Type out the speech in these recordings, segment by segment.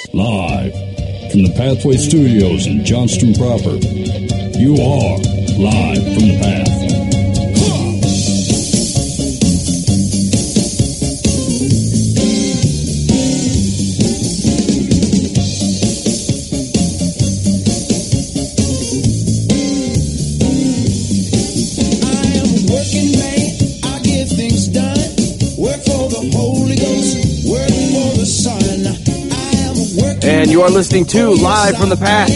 Live from the Pathway Studios in Johnston proper, you are Live from the Path. And you are listening to Live from the Path.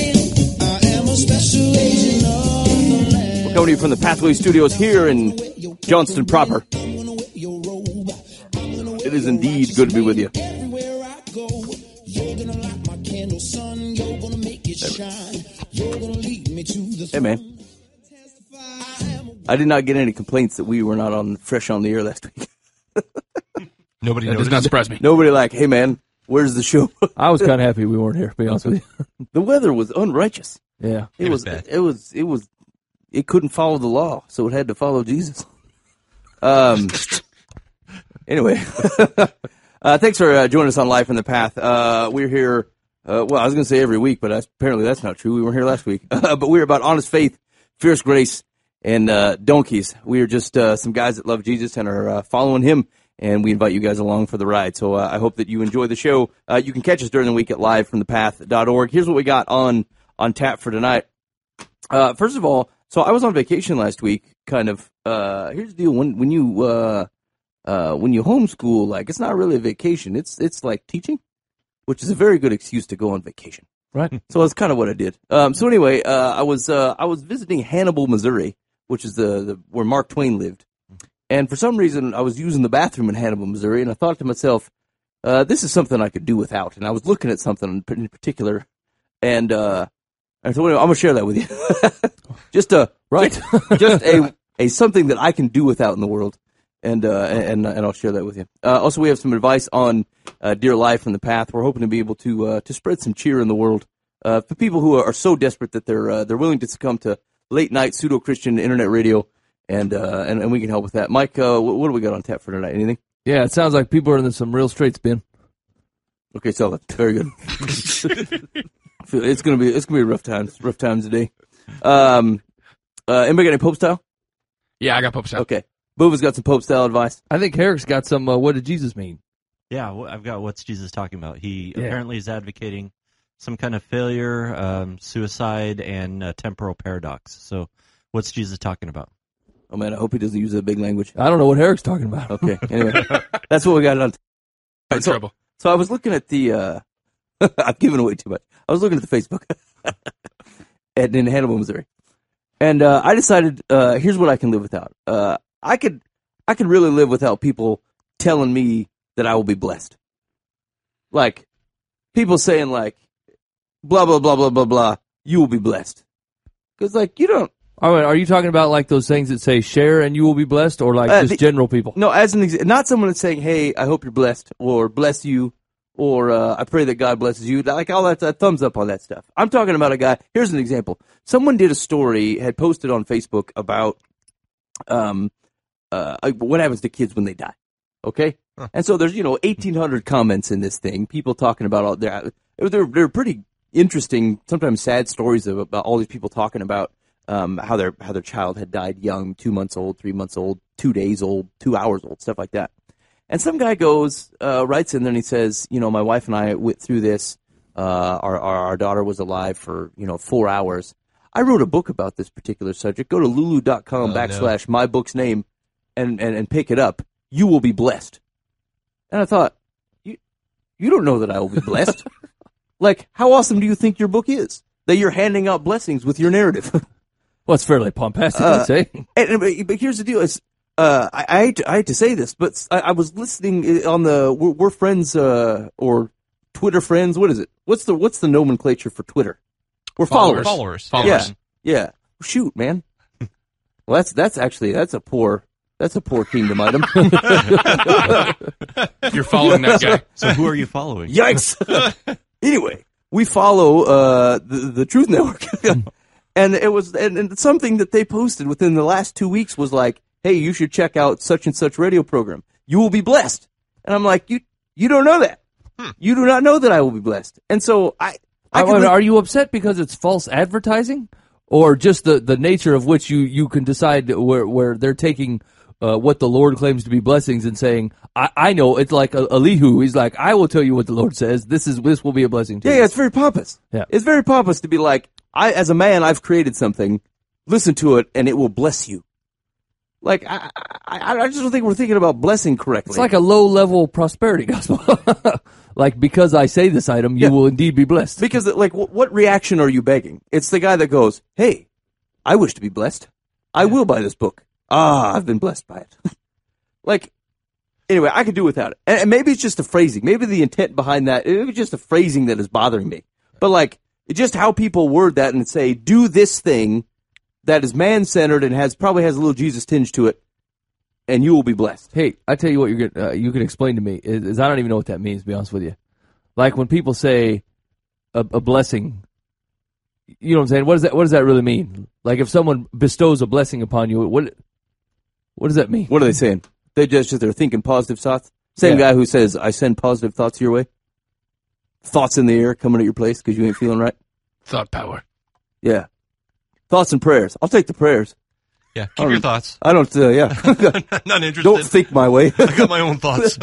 We're coming to you from the Pathway Studios here in Johnston proper. It is indeed good to be with you. Hey, man. I did not get any complaints that we were not on fresh on the air last week. Nobody does not surprise me. Nobody like, hey, man. Where's the show? I was kind of happy we weren't here, to be honest with you. The weather was unrighteous. Yeah. It was bad. It couldn't follow the law, so it had to follow Jesus. Anyway. Thanks for joining us on Life in the Path. We're here, well, I was going to say every week, but apparently that's not true. We weren't here last week. But we're about honest faith, fierce grace, and donkeys. We are just some guys that love Jesus and are following him. And we invite you guys along for the ride. So I hope that you enjoy the show. You can catch us during the week at livefromthepath.org. Here's what we got on tap for tonight. First of all, so I was on vacation last week. Kind of. Here's the deal: when you homeschool, like it's not really a vacation. It's like teaching, which is a very good excuse to go on vacation. Right. So that's kind of what I did. So anyway, I was visiting Hannibal, Missouri, which is the where Mark Twain lived. And for some reason, I was using the bathroom in Hannibal, Missouri, and I thought to myself, this is something I could do without. And I was looking at something in particular, and so anyway, I'm going to share that with you. just a something that I can do without in the world, and I'll share that with you. Also, we have some advice on Dear Life from the Path. We're hoping to be able to spread some cheer in the world for people who are so desperate that they're willing to succumb to late night pseudo-Christian internet radio. And we can help with that. Mike, what do we got on tap for tonight? Anything? Yeah, it sounds like people are in some real straits, Ben. Okay, so very good. It's gonna be rough times today. Anybody got any Pope style? Yeah, I got Pope style. Okay, Boova's got some Pope style advice. I think Herrick's got some. What did Jesus mean? Yeah, I've got what's Jesus talking about. He apparently is advocating some kind of failure, suicide, and temporal paradox. So, what's Jesus talking about? Oh, man, I hope he doesn't use that big language. I don't know what Herrick's talking about. Okay, anyway, that's what we got on. Trouble. So I was looking at the, I've given away too much. I was looking at the Facebook in Hannibal, Missouri. And I decided, here's what I can live without. I could really live without people telling me that I will be blessed. Like, people saying like, blah, blah, blah, blah, blah, blah, you will be blessed. Because, like, you don't. All right, are you talking about like those things that say share and you will be blessed, or like just general people? No, as an not someone that's saying, hey, I hope you're blessed, or bless you, or I pray that God blesses you. Like all that thumbs up on that stuff. I'm talking about a guy. Here's an example. Someone did a story, had posted on Facebook about what happens to kids when they die. Okay? Huh. And so there's 1,800 comments in this thing. People talking about all they're pretty interesting, sometimes sad stories about all these people talking about. How their child had died young, 2 months old, 3 months old, 2 days old, 2 hours old, stuff like that. And some guy writes in there and he says, my wife and I went through this. Our daughter was alive for, 4 hours. I wrote a book about this particular subject. Go to lulu.com / my book's name and pick it up. You will be blessed. And I thought, you don't know that I will be blessed. Like, how awesome do you think your book is? That you're handing out blessings with your narrative. Well, it's fairly pompastic, I'd say. But here's the deal: I hate to say this, but I was listening on the we're friends or Twitter friends. What is it? What's the nomenclature for Twitter? We're followers. Yeah. Shoot, man. Well, that's a poor kingdom item. You're following that guy. So who are you following? Yikes. Anyway, we follow the Truth Network. And it was and something that they posted within the last 2 weeks was like, hey, you should check out such and such radio program. You will be blessed. And I'm like, you don't know that. You do not know that I will be blessed. And so are you upset because it's false advertising? Or just the nature of which you can decide where they're taking what the Lord claims to be blessings and saying, I know, it's like Elihu. He's like, I will tell you what the Lord says. This will be a blessing to you. Yeah, it's very pompous. Yeah. It's very pompous to be like, as a man, I've created something. Listen to it, and it will bless you. Like, I just don't think we're thinking about blessing correctly. It's like a low-level prosperity gospel. Like, because I say this item, you will indeed be blessed. Because, like, what reaction are you begging? It's the guy that goes, hey, I wish to be blessed. I will buy this book. I've been blessed by it. Like, anyway, I could do without it. And maybe it's just the phrasing. Maybe the intent behind that, it was just the phrasing that is bothering me. But, like, it's just how people word that and say, do this thing that is man-centered and probably has a little Jesus tinge to it, and you will be blessed. Hey, I tell you what you can explain to me is I don't even know what that means, to be honest with you. Like when people say a blessing, you know what I'm saying? What does that really mean? Like if someone bestows a blessing upon you, what does that mean? What are they saying? They're thinking positive thoughts? Same guy who says, I send positive thoughts your way? Thoughts in the air coming at your place because you ain't feeling right? Thought power. Yeah. Thoughts and prayers. I'll take the prayers. Yeah, keep your thoughts. I don't, Not interested. Don't think my way. I got my own thoughts.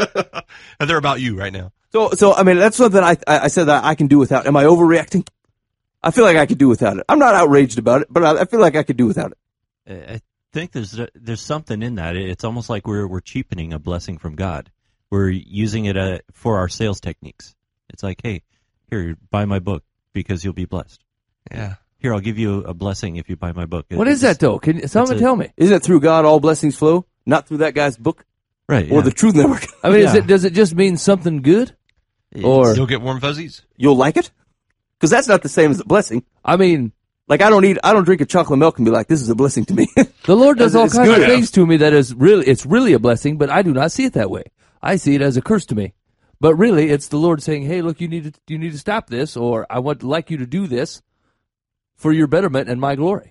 And they're about you right now. So I mean, that's something I said that I can do without. Am I overreacting? I feel like I could do without it. I'm not outraged about it, but I feel like I could do without it. I think there's something in that. It's almost like we're cheapening a blessing from God. We're using it for our sales techniques. It's like, hey, here, buy my book because you'll be blessed. Yeah. Here, I'll give you a blessing if you buy my book. What is that, though? Can someone tell me? Isn't it through God all blessings flow? Not through that guy's book? Right. Or the Truth Network? I mean, does it just mean something good? Or you'll get warm fuzzies? You'll like it? Because that's not the same as a blessing. I mean, like I don't drink a chocolate milk and be like, this is a blessing to me. The Lord does all kinds of things to me that it's really a blessing, but I do not see it that way. I see it as a curse to me. But really, it's the Lord saying, hey, look, you need to stop this, or I would like you to do this for your betterment and my glory.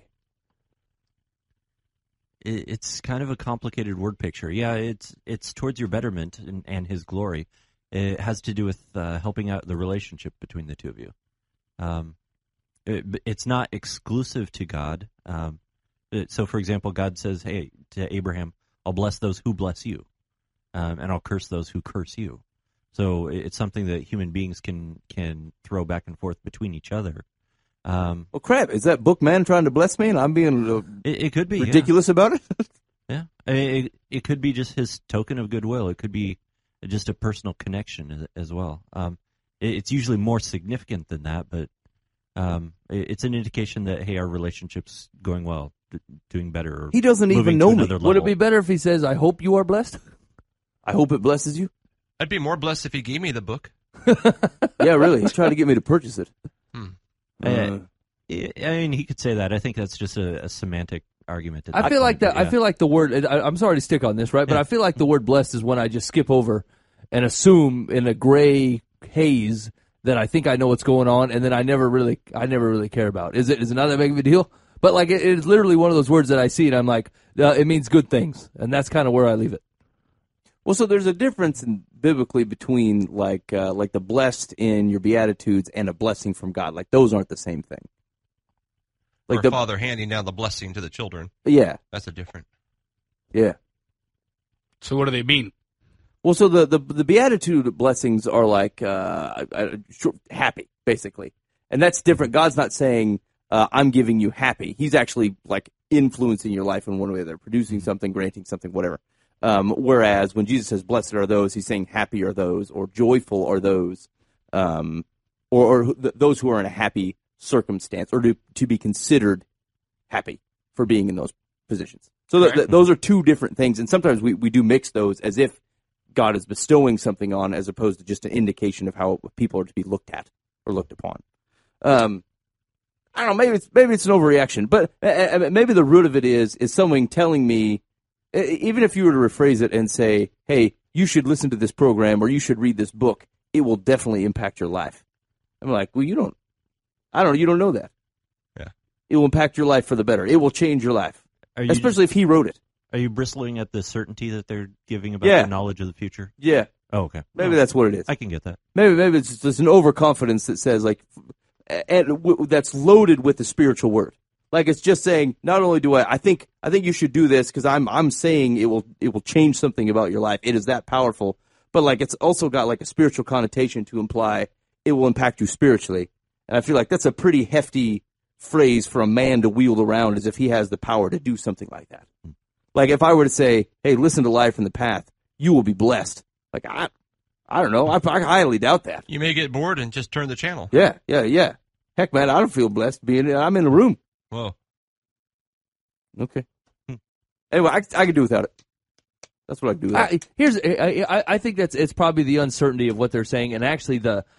It's kind of a complicated word picture. Yeah, it's towards your betterment and His glory. It has to do with helping out the relationship between the two of you. It's not exclusive to God. So, for example, God says, hey, to Abraham, I'll bless those who bless you, and I'll curse those who curse you. So it's something that human beings can throw back and forth between each other. Well, crap! Is that book man trying to bless me, and I'm being it could be ridiculous about it? Yeah, it could be just his token of goodwill. It could be just a personal connection as well. It's usually more significant than that, but it's an indication that hey, our relationship's going well, doing better. Or he doesn't even know me. Would it be better if he says, "I hope you are blessed"? I hope it blesses you. I'd be more blessed if he gave me the book. Yeah, really. He's trying to get me to purchase it. I mean, he could say that. I think that's just a semantic argument. I feel like that. Yeah. I feel like the word. I'm sorry to stick on this, right? But I feel like the word "blessed" is when I just skip over and assume in a gray haze that I think I know what's going on, and then I never really care about. Is it not that big of a deal? But like it's literally one of those words that I see and I'm like, it means good things, and that's kind of where I leave it. Well, so there's a difference biblically between like the blessed in your Beatitudes and a blessing from God. Like those aren't the same thing. Like the father handing down the blessing to the children. Yeah, that's a different. Yeah. So what do they mean? Well, so the Beatitude blessings are like happy, basically, and that's different. God's not saying I'm giving you happy. He's actually like influencing your life in one way or the other, producing something, granting something, whatever. Whereas when Jesus says, blessed are those, he's saying happy are those, or joyful are those, or those who are in a happy circumstance, or to be considered happy for being in those positions. So those are two different things, and sometimes we do mix those as if God is bestowing something on, as opposed to just an indication of how people are to be looked at or looked upon. I don't know, maybe it's an overreaction, but maybe the root of it is someone telling me, even if you were to rephrase it and say, hey, you should listen to this program or you should read this book, it will definitely impact your life. I'm like, well, you don't know that. Yeah. It will impact your life for the better. It will change your life, especially if he wrote it. Are you bristling at the certainty that they're giving about the knowledge of the future? Yeah. Oh, okay. Maybe that's what it is. I can get that. Maybe it's just an overconfidence that says like, that's loaded with the spiritual word. Like it's just saying, not only do I think you should do this because I'm saying it will change something about your life. It is that powerful, but like it's also got like a spiritual connotation to imply it will impact you spiritually. And I feel like that's a pretty hefty phrase for a man to wield around as if he has the power to do something like that. Like if I were to say, hey, listen to Life in the Path, you will be blessed. Like I don't know. I highly doubt that. You may get bored and just turn the channel. Yeah. Heck, man, I don't feel blessed I'm in the room. Whoa. Okay. Anyway, I could do without it. That's what I do. I think it's probably the uncertainty of what they're saying, and actually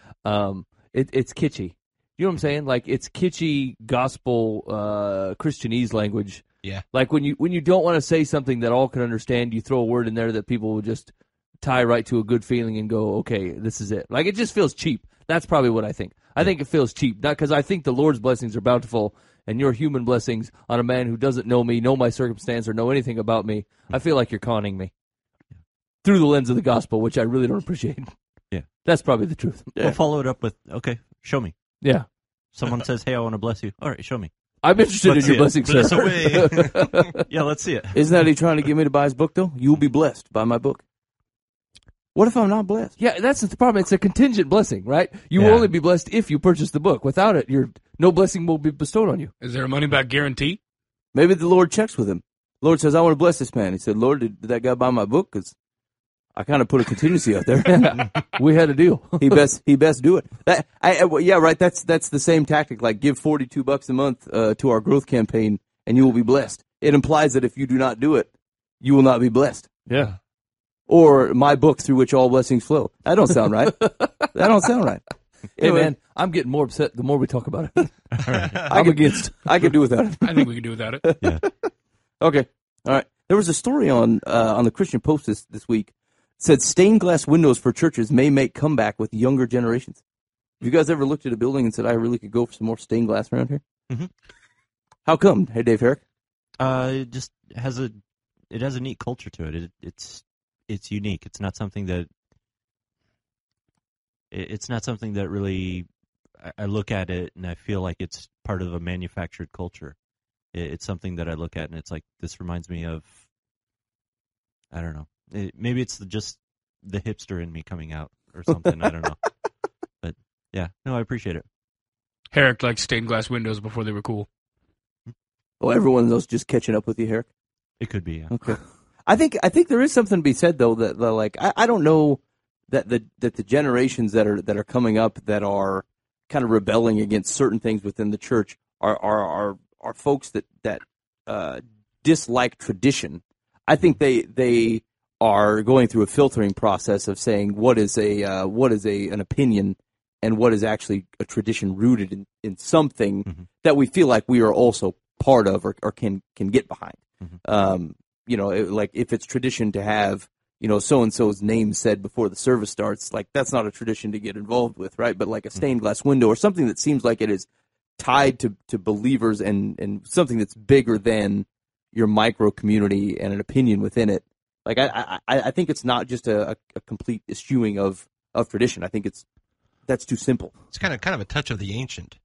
it's kitschy. You know what I'm saying? Like it's kitschy gospel Christianese language. Yeah. Like when you don't want to say something that all can understand, you throw a word in there that people will just tie right to a good feeling and go, okay, this is it. Like it just feels cheap. That's probably what I think. I think it feels cheap, not because I think the Lord's blessings are bountiful, and your human blessings on a man who doesn't know me, know my circumstance, or know anything about me. I feel like you're conning me through the lens of the gospel, which I really don't appreciate. Yeah, that's probably the truth. Yeah. We'll follow it up with, okay, show me. Yeah. Someone says, hey, I want to bless you. All right, show me. I'm interested in your blessings, sir. Yeah, let's see it. Isn't that he trying to get me to buy his book, though? You will be blessed by my book. What if I'm not blessed? Yeah, that's the problem. It's a contingent blessing, right? You will only be blessed if you purchase the book. Without it, no blessing will be bestowed on you. Is there a money-back guarantee? Maybe the Lord checks with him. The Lord says, I want to bless this man. He said, Lord, did that guy buy my book? Because I kind of put a contingency out there. We had a deal. He best do it. Yeah, right. That's the same tactic. Like give $42 a month to our growth campaign, and you will be blessed. It implies that if you do not do it, you will not be blessed. Yeah. Or my book through which all blessings flow. That don't sound right. That don't sound right. Anyway, hey man, I'm getting more upset the more we talk about it. I could do without it. I think we can do without it. Yeah. Okay. All right. There was a story on the Christian Post this week. It said stained glass windows for churches may make comeback with younger generations. Have you guys ever looked at a building and said, I really could go for some more stained glass around here? Mm-hmm. How come? Hey, Dave Herrick? It just has a neat culture to it. It's unique. It's not something that really I look at it and I feel like it's part of a manufactured culture. It's something that I look at and it's like, this reminds me of, I don't know. Maybe it's just the hipster in me coming out or something. I don't know. But yeah, no, I appreciate it. Herrick liked stained glass windows before they were cool. Oh, everyone else just catching up with you, Herrick? It could be, yeah. Okay. I think there is something to be said though that like I don't know that the generations that are coming up that are kind of rebelling against certain things within the church are folks that dislike tradition. I think they are going through a filtering process of saying what is an opinion and what is actually a tradition rooted in something that we feel like we are also part of or can get behind. Like if it's tradition to have, so-and-so's name said before the service starts, like that's not a tradition to get involved with, right? But like a stained glass window or something that seems like it is tied to believers and something that's bigger than your micro community and an opinion within it. Like I think it's not just a complete eschewing of tradition. I think that's too simple. It's kind of a touch of the ancient.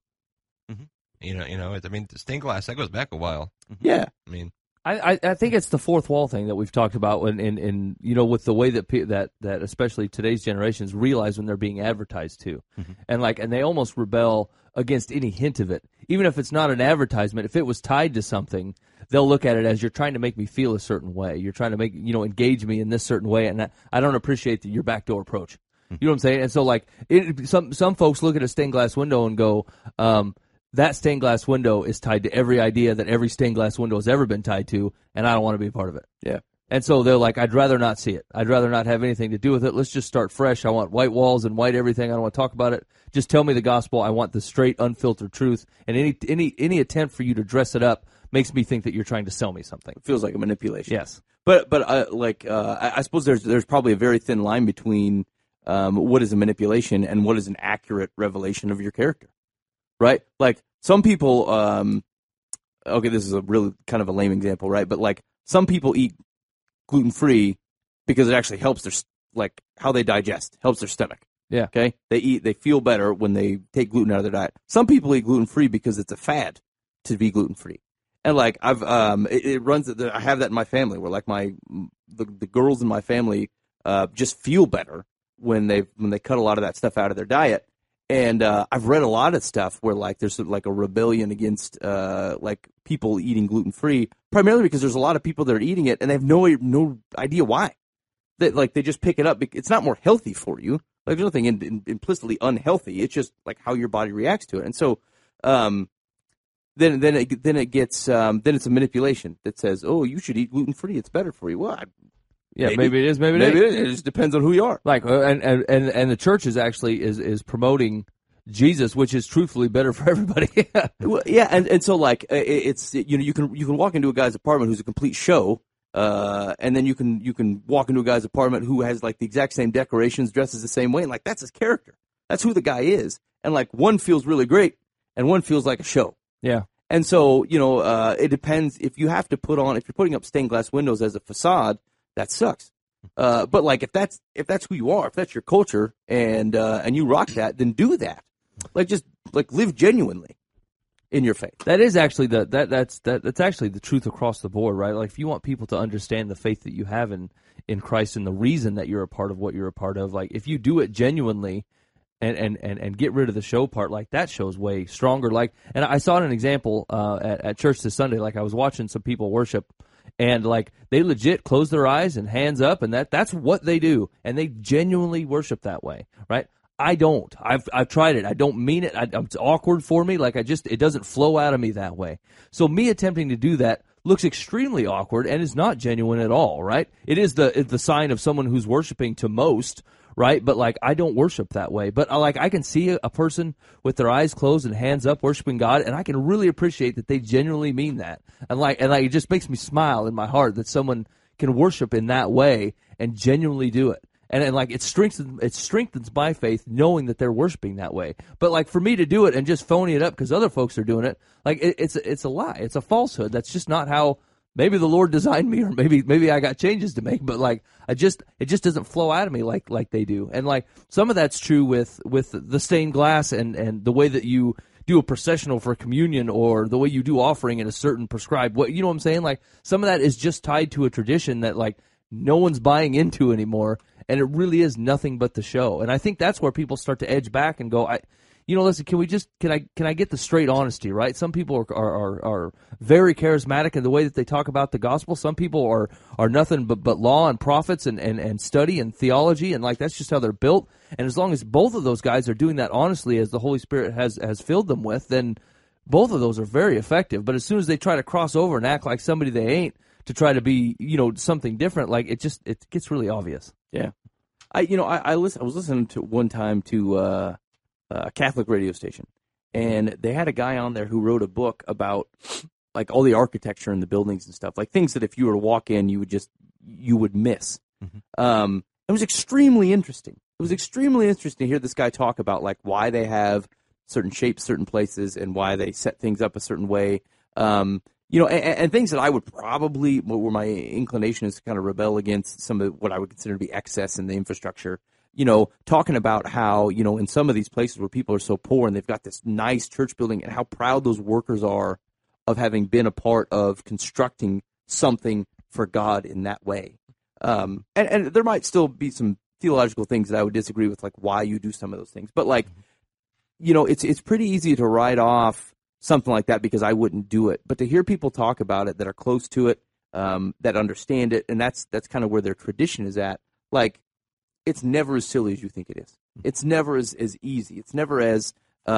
Stained glass, that goes back a while. Yeah. I think it's the fourth wall thing that we've talked about in with the way that especially today's generations realize when they're being advertised to, and they almost rebel against any hint of it, even if it's not an advertisement. If it was tied to something, they'll look at it as you're trying to make me feel a certain way. You're trying to make engage me in this certain way, and I don't appreciate your backdoor approach. You know what I'm saying? And so some folks look at a stained glass window and go, that stained glass window is tied to every idea that every stained glass window has ever been tied to, and I don't want to be a part of it. Yeah. And so they're like, I'd rather not see it. I'd rather not have anything to do with it. Let's just start fresh. I want white walls and white everything. I don't want to talk about it. Just tell me the gospel. I want the straight, unfiltered truth. And any attempt for you to dress it up makes me think that you're trying to sell me something. It feels like a manipulation. Yes. But I suppose there's probably a very thin line between what is a manipulation and what is an accurate revelation of your character, right? Like some people, okay, this is a really kind of a lame example, right? But like some people eat gluten-free because it actually helps like how they digest, helps their stomach. Yeah. Okay. They feel better when they take gluten out of their diet. Some people eat gluten free because it's a fad to be gluten free. And like it runs. I have that in my family where like the girls in my family just feel better when they cut a lot of that stuff out of their diet. And I've read a lot of stuff where like there's like a rebellion against like people eating gluten free, primarily because there's a lot of people that are eating it and they have no idea why. That like they just pick it up. It's not more healthy for you. Like there's nothing implicitly unhealthy. It's just like how your body reacts to it. And so then it's a manipulation that says, oh, you should eat gluten free. It's better for you. Well, maybe it is. Maybe it is. It just depends on who you are. Like, and the church is actually is promoting Jesus, which is truthfully better for everybody. Well, yeah, and so like it's you can walk into a guy's apartment who's a complete show, and then you can walk into a guy's apartment who has like the exact same decorations, dresses the same way, and like that's his character. That's who the guy is, and like one feels really great, and one feels like a show. Yeah. And so it depends if you're putting up stained glass windows as a facade. That sucks. But like if that's who you are, if that's your culture and you rock that, then do that. Like just like live genuinely in your faith. That is actually that's actually the truth across the board, right? Like if you want people to understand the faith that you have in Christ and the reason that you're a part of what you're a part of, like if you do it genuinely and get rid of the show part, like that show's way stronger. Like, and I saw an example at church this Sunday. Like I was watching some people worship. And like they legit close their eyes and hands up, and that's what they do, and they genuinely worship that way, right? I don't. I've tried it. I don't mean it. It's awkward for me. Like it doesn't flow out of me that way. So me attempting to do that looks extremely awkward and is not genuine at all, right? It is the sign of someone who's worshiping to most, right? But like I don't worship that way. But like I can see a person with their eyes closed and hands up worshiping God, and I can really appreciate that they genuinely mean that. And like it just makes me smile in my heart that someone can worship in that way and genuinely do it. And like it strengthens my faith knowing that they're worshiping that way. But like for me to do it and just phony it up because other folks are doing it, like it's a lie. It's a falsehood. That's just not how maybe the Lord designed me, or maybe I got changes to make. But like it just doesn't flow out of me like they do. And like some of that's true with the stained glass and the way that you do a processional for communion, or the way you do offering in a certain prescribed way. You know what I'm saying? Like some of that is just tied to a tradition that like no one's buying into anymore, and it really is nothing but the show. And I think that's where people start to edge back and go, listen, can I get the straight honesty, right? Some people are very charismatic in the way that they talk about the gospel. Some people are nothing but law and prophets and study and theology, and like that's just how they're built. And as long as both of those guys are doing that honestly, as the Holy Spirit has filled them with, then both of those are very effective. But as soon as they try to cross over and act like somebody they ain't, to try to be, something different, like it gets really obvious. Yeah. I was listening to one time to a Catholic radio station, and they had a guy on there who wrote a book about like all the architecture and the buildings and stuff, like things that if you were to walk in, you would miss. Mm-hmm. It was extremely interesting. It was extremely interesting to hear this guy talk about like why they have certain shapes, certain places, and why they set things up a certain way. And things that I would probably, where my inclination is to kind of rebel against some of what I would consider to be excess in the infrastructure, talking about how, in some of these places where people are so poor and they've got this nice church building, and how proud those workers are of having been a part of constructing something for God in that way. And there might still be some theological things that I would disagree with, like why you do some of those things. But like, it's pretty easy to write off something like that because I wouldn't do it. But to hear people talk about it that are close to it, that understand it, and that's kind of where their tradition is at, like, it's never as silly as you think it is. It's never as easy. It's never as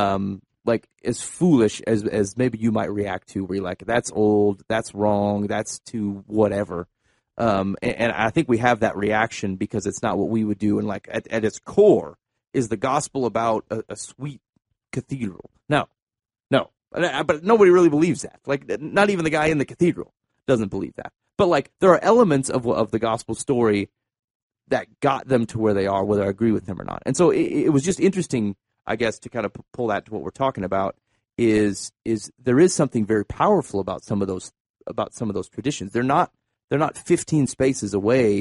as foolish as maybe you might react to, where you're like, that's old, that's wrong, that's too whatever. And I think we have that reaction because it's not what we would do. And like at its core is the gospel about a sweet cathedral. No. But nobody really believes that. Like, not even the guy in the cathedral doesn't believe that. But like, there are elements of the gospel story that got them to where they are, whether I agree with them or not. And so it was just interesting, I guess, to kind of pull that to what we're talking about. Is there is something very powerful about some of those traditions. They're not 15 spaces away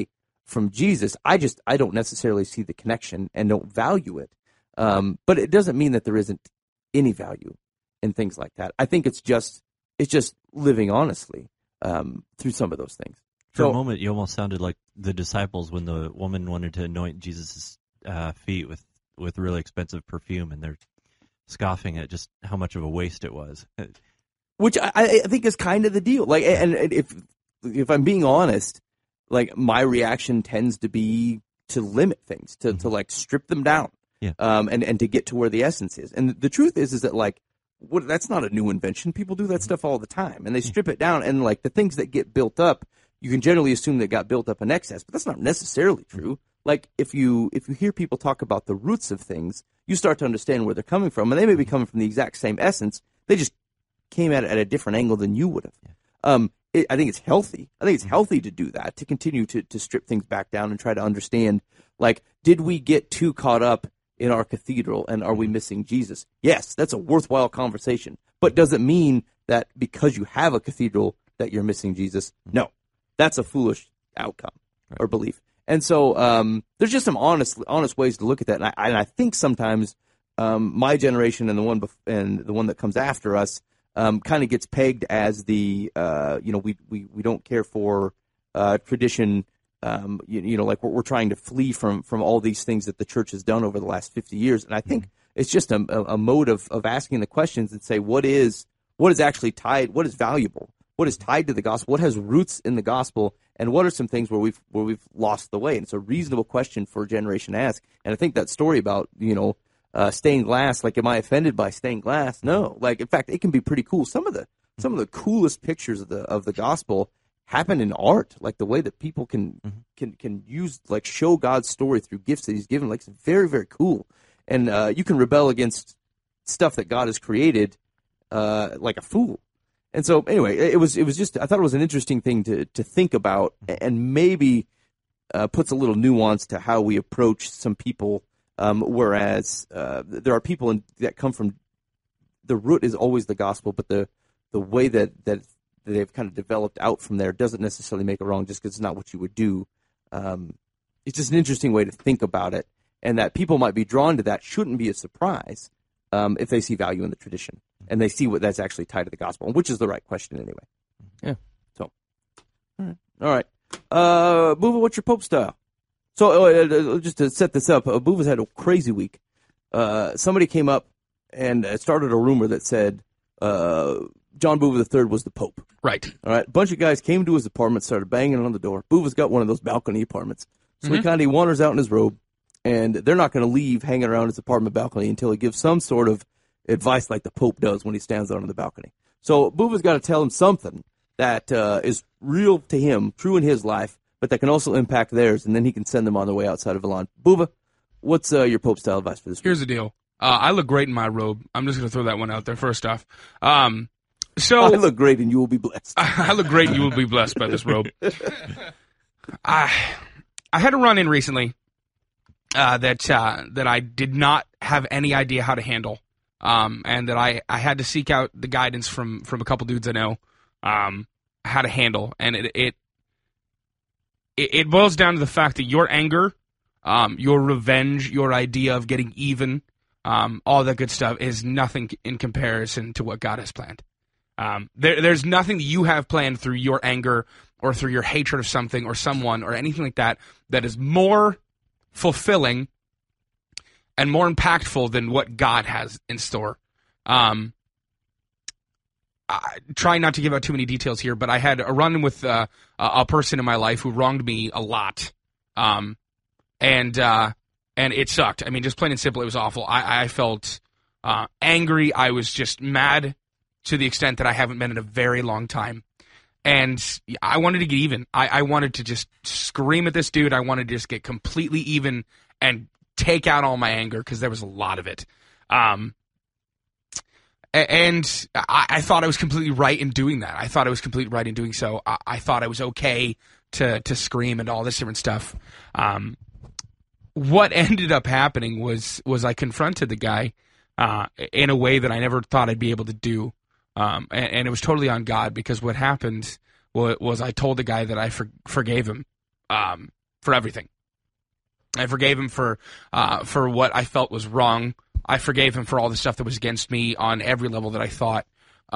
from Jesus. I don't necessarily see the connection and don't value it. But it doesn't mean that there isn't any value in things like that. I think it's just living honestly through some of those things. For a moment, you almost sounded like the disciples when the woman wanted to anoint Jesus' feet with really expensive perfume, and they're scoffing at just how much of a waste it was. Which I think is kind of the deal. Like, and if I'm being honest, like my reaction tends to be to limit things, to like strip them down, and to get to where the essence is. And the truth is that like that's not a new invention. People do that stuff all the time, and they strip it down. And like the things that get built up, you can generally assume that got built up in excess, but that's not necessarily true. Like if you hear people talk about the roots of things, you start to understand where they're coming from, and they may be coming from the exact same essence. They just came at it at a different angle than you would have. I think it's healthy. I think it's healthy to do that, to continue to strip things back down and try to understand, like, did we get too caught up in our cathedral and are we missing Jesus? Yes, that's a worthwhile conversation. But does it mean that because you have a cathedral that you're missing Jesus? No, that's a foolish outcome or belief. And so there's just some honest ways to look at that. And I think sometimes my generation and the one that comes after us kind of gets pegged as the we don't care for tradition. Like we're trying to flee from all these things that the church has done over the last 50 years. And I think it's just a mode of asking the questions and say what is actually tied, what is valuable, what is tied to the gospel, what has roots in the gospel, and what are some things where we've lost the way. And it's a reasonable question for a generation to ask. And I think that story about stained glass, like, am I offended by stained glass? No. Like, in fact, it can be pretty cool. Some of the coolest pictures of the gospel happen in art, like the way that people can use, like, show God's story through gifts that He's given. Like, it's very, very cool. And you can rebel against stuff that God has created, like a fool. And so, anyway, it was just, I thought it was an interesting thing to think about, and maybe puts a little nuance to how we approach some people. Whereas there are people that come from, the root is always the gospel, but the way that they've kind of developed out from there doesn't necessarily make it wrong just because it's not what you would do. It's just an interesting way to think about it, and that people might be drawn to that shouldn't be a surprise if they see value in the tradition and they see what that's actually tied to the gospel, which is the right question anyway. Yeah. So, all right. Buva, what's your Pope style? So just to set this up, Buva's had a crazy week. Somebody came up and started a rumor that said John Buva III was the Pope. Right. All right. A bunch of guys came to his apartment, started banging on the door. Buva's got one of those balcony apartments. So he wanders out in his robe, and they're not going to leave hanging around his apartment balcony until he gives some sort of advice like the Pope does when he stands out on the balcony. So Buva's got to tell him something that is real to him, true in his life, but that can also impact theirs, and then he can send them on their way outside of Milan. Buva, what's your Pope-style advice for this week? Here's the deal. I look great in my robe. I'm just going to throw that one out there first off. So I look great, and you will be blessed. I look great, and you will be blessed by this robe. I had a run-in recently that I did not have any idea how to handle, and that I had to seek out the guidance from a couple dudes I know how to handle, and it boils down to the fact that your anger, your revenge, your idea of getting even, all that good stuff is nothing in comparison to what God has planned. There's nothing that you have planned through your anger or through your hatred of something or someone or anything like that that is more fulfilling and more impactful than what God has in store. Try not to give out too many details here, but I had a run-in with a person in my life who wronged me a lot, and it sucked. I mean, just plain and simple, it was awful. I felt angry. I was just mad to the extent that I haven't been in a very long time, and I wanted to get even. I wanted to just scream at this dude. I wanted to just get completely even and take out all my anger because there was a lot of it. And I thought I was completely right in doing that. I thought I was completely right in doing so. I thought I was okay to scream and all this different stuff. What ended up happening was I confronted the guy in a way that I never thought I'd be able to do. And it was totally on God, because what happened was I told the guy that I forgave him. for everything. I forgave him for what I felt was wrong. I forgave him for all the stuff that was against me on every level that I thought.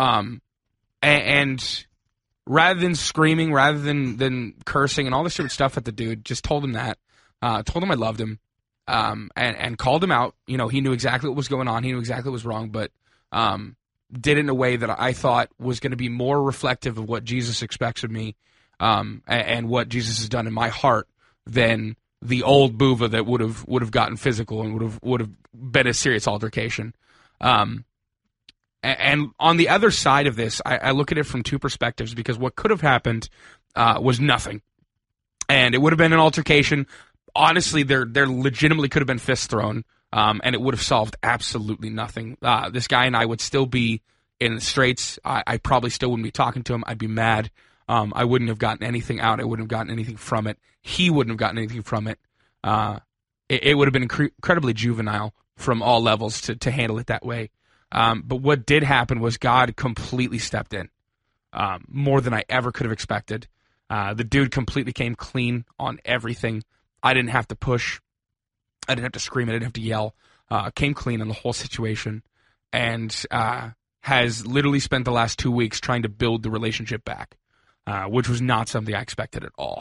And rather than screaming, rather than cursing and all this stupid stuff at the dude, just told him that. Told him I loved him. And called him out. You know, he knew exactly what was going on. He knew exactly what was wrong, but did it in a way that I thought was going to be more reflective of what Jesus expects of me, and what Jesus has done in my heart than the old Buva that would have gotten physical and would have been a serious altercation. And on the other side of this, I look at it from two perspectives, because what could have happened was nothing, and it would have been an altercation. Honestly, there legitimately could have been fists thrown, and it would have solved absolutely nothing. This guy and I would still be in the straits. I probably still wouldn't be talking to him. I'd be mad. I wouldn't have gotten anything out. I wouldn't have gotten anything from it. He wouldn't have gotten anything from it. It would have been incredibly juvenile from all levels to handle it that way. But what did happen was God completely stepped in, more than I ever could have expected. The dude completely came clean on everything. I didn't have to push. I didn't have to scream. I didn't have to yell. Came clean on the whole situation, and has literally spent the last 2 weeks trying to build the relationship back, which was not something I expected at all.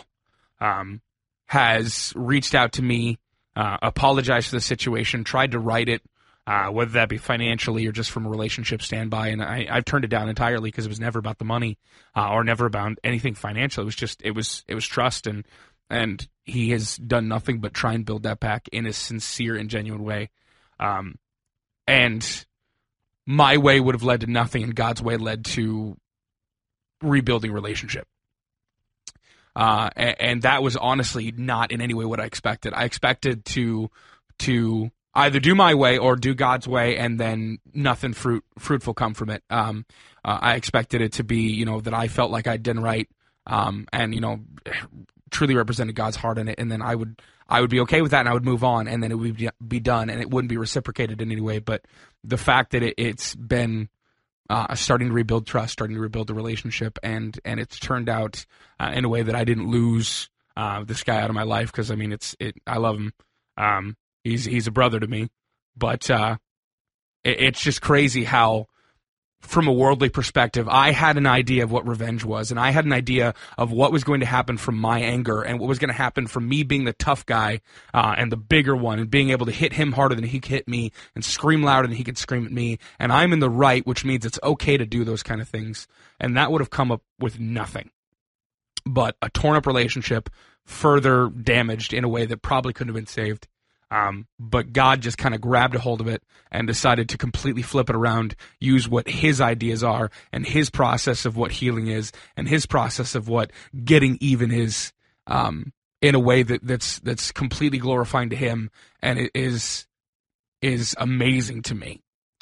Has reached out to me, apologized for the situation, tried to right it, whether that be financially or just from a relationship standby, and I've turned it down entirely because it was never about the money, or never about anything financial. It was just it was trust, and he has done nothing but try and build that back in a sincere and genuine way. And my way would have led to nothing, and God's way led to rebuilding relationship. And that was honestly not in any way what I expected. I expected to either do my way or do God's way, and then nothing fruitful come from it. I expected it to be, that I felt like I'd done right, and truly represented God's heart in it, and then I would be okay with that, and I would move on, and then it would be done, and it wouldn't be reciprocated in any way. But the fact that it's been starting to rebuild trust, starting to rebuild the relationship, and it's turned out in a way that I didn't lose this guy out of my life, because I love him. He's a brother to me, but it's just crazy how, from a worldly perspective, I had an idea of what revenge was, and I had an idea of what was going to happen from my anger, and what was going to happen from me being the tough guy and the bigger one, and being able to hit him harder than he could hit me, and scream louder than he could scream at me, and I'm in the right, which means it's okay to do those kind of things, and that would have come up with nothing but a torn up relationship, further damaged in a way that probably couldn't have been saved. But God just kind of grabbed a hold of it and decided to completely flip it around, use what his ideas are, and his process of what healing is, and his process of what getting even is, in a way that's completely glorifying to him, and it is amazing to me.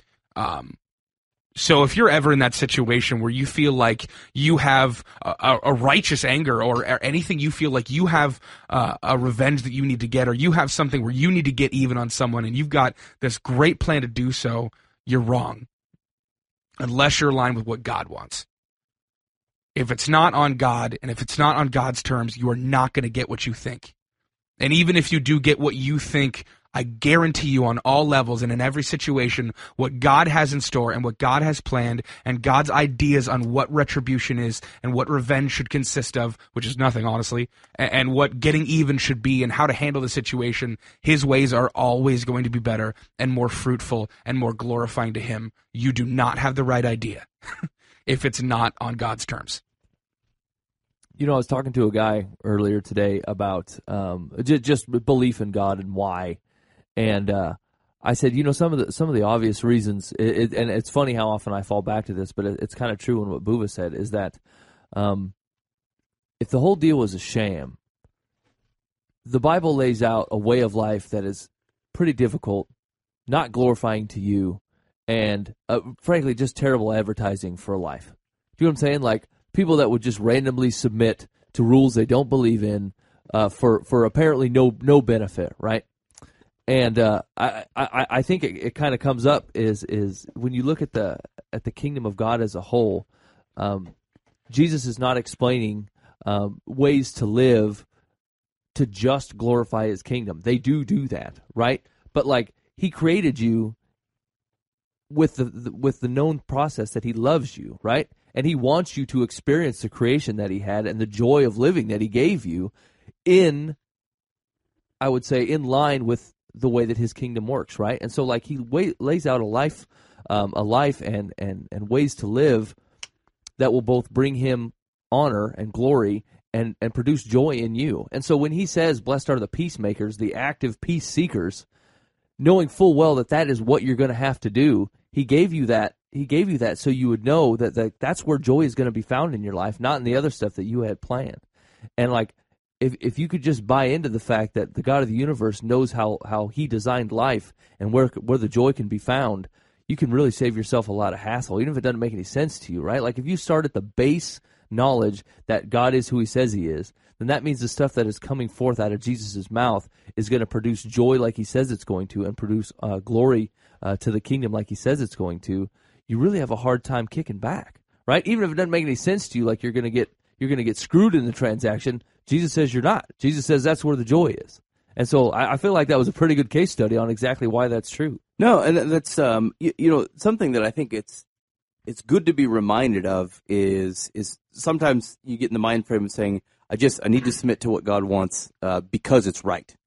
So if you're ever in that situation where you feel like you have a righteous anger, or anything, you feel like you have a revenge that you need to get, or you have something where you need to get even on someone, and you've got this great plan to do so, you're wrong. Unless you're aligned with what God wants. If it's not on God, and if it's not on God's terms, you are not going to get what you think. And even if you do get what you think, I guarantee you, on all levels and in every situation, what God has in store and what God has planned, and God's ideas on what retribution is and what revenge should consist of, which is nothing, honestly, and what getting even should be and how to handle the situation, his ways are always going to be better and more fruitful and more glorifying to him. You do not have the right idea if it's not on God's terms. I was talking to a guy earlier today about just belief in God and why. And I said, some of the obvious reasons, and it's funny how often I fall back to this, but it's kind of true in what Buva said, is that if the whole deal was a sham, the Bible lays out a way of life that is pretty difficult, not glorifying to you, and frankly, just terrible advertising for life. Do you know what I'm saying? Like, people that would just randomly submit to rules they don't believe in for apparently no benefit, right? And I think it kind of comes up is when you look at the kingdom of God as a whole, Jesus is not explaining ways to live to just glorify his kingdom. They do that, right? But like he created you with the known process that he loves you, right? And he wants you to experience the creation that he had and the joy of living that he gave you in, I would say, in line with the way that his kingdom works, right? And so like he lays out a life and ways to live that will both bring him honor and glory and produce joy in you. And so when he says, blessed are the peacemakers, the active peace seekers, knowing full well that is what you're going to have to do, he gave you that so you would know that that's where joy is going to be found in your life, not in the other stuff that you had planned. And like if you could just buy into the fact that the God of the universe knows how he designed life and where the joy can be found, you can really save yourself a lot of hassle, even if it doesn't make any sense to you, right? Like if you start at the base knowledge that God is who he says he is, then that means the stuff that is coming forth out of Jesus' mouth is going to produce joy like he says it's going to and produce glory to the kingdom like he says it's going to. You really have a hard time kicking back, right? Even if it doesn't make any sense to you, like you're going to get screwed in the transaction, Jesus says you're not. Jesus says that's where the joy is. And so I feel like that was a pretty good case study on exactly why that's true. No, and that's something that I think it's good to be reminded of is sometimes you get in the mind frame of saying I need to submit to what God wants because it's right.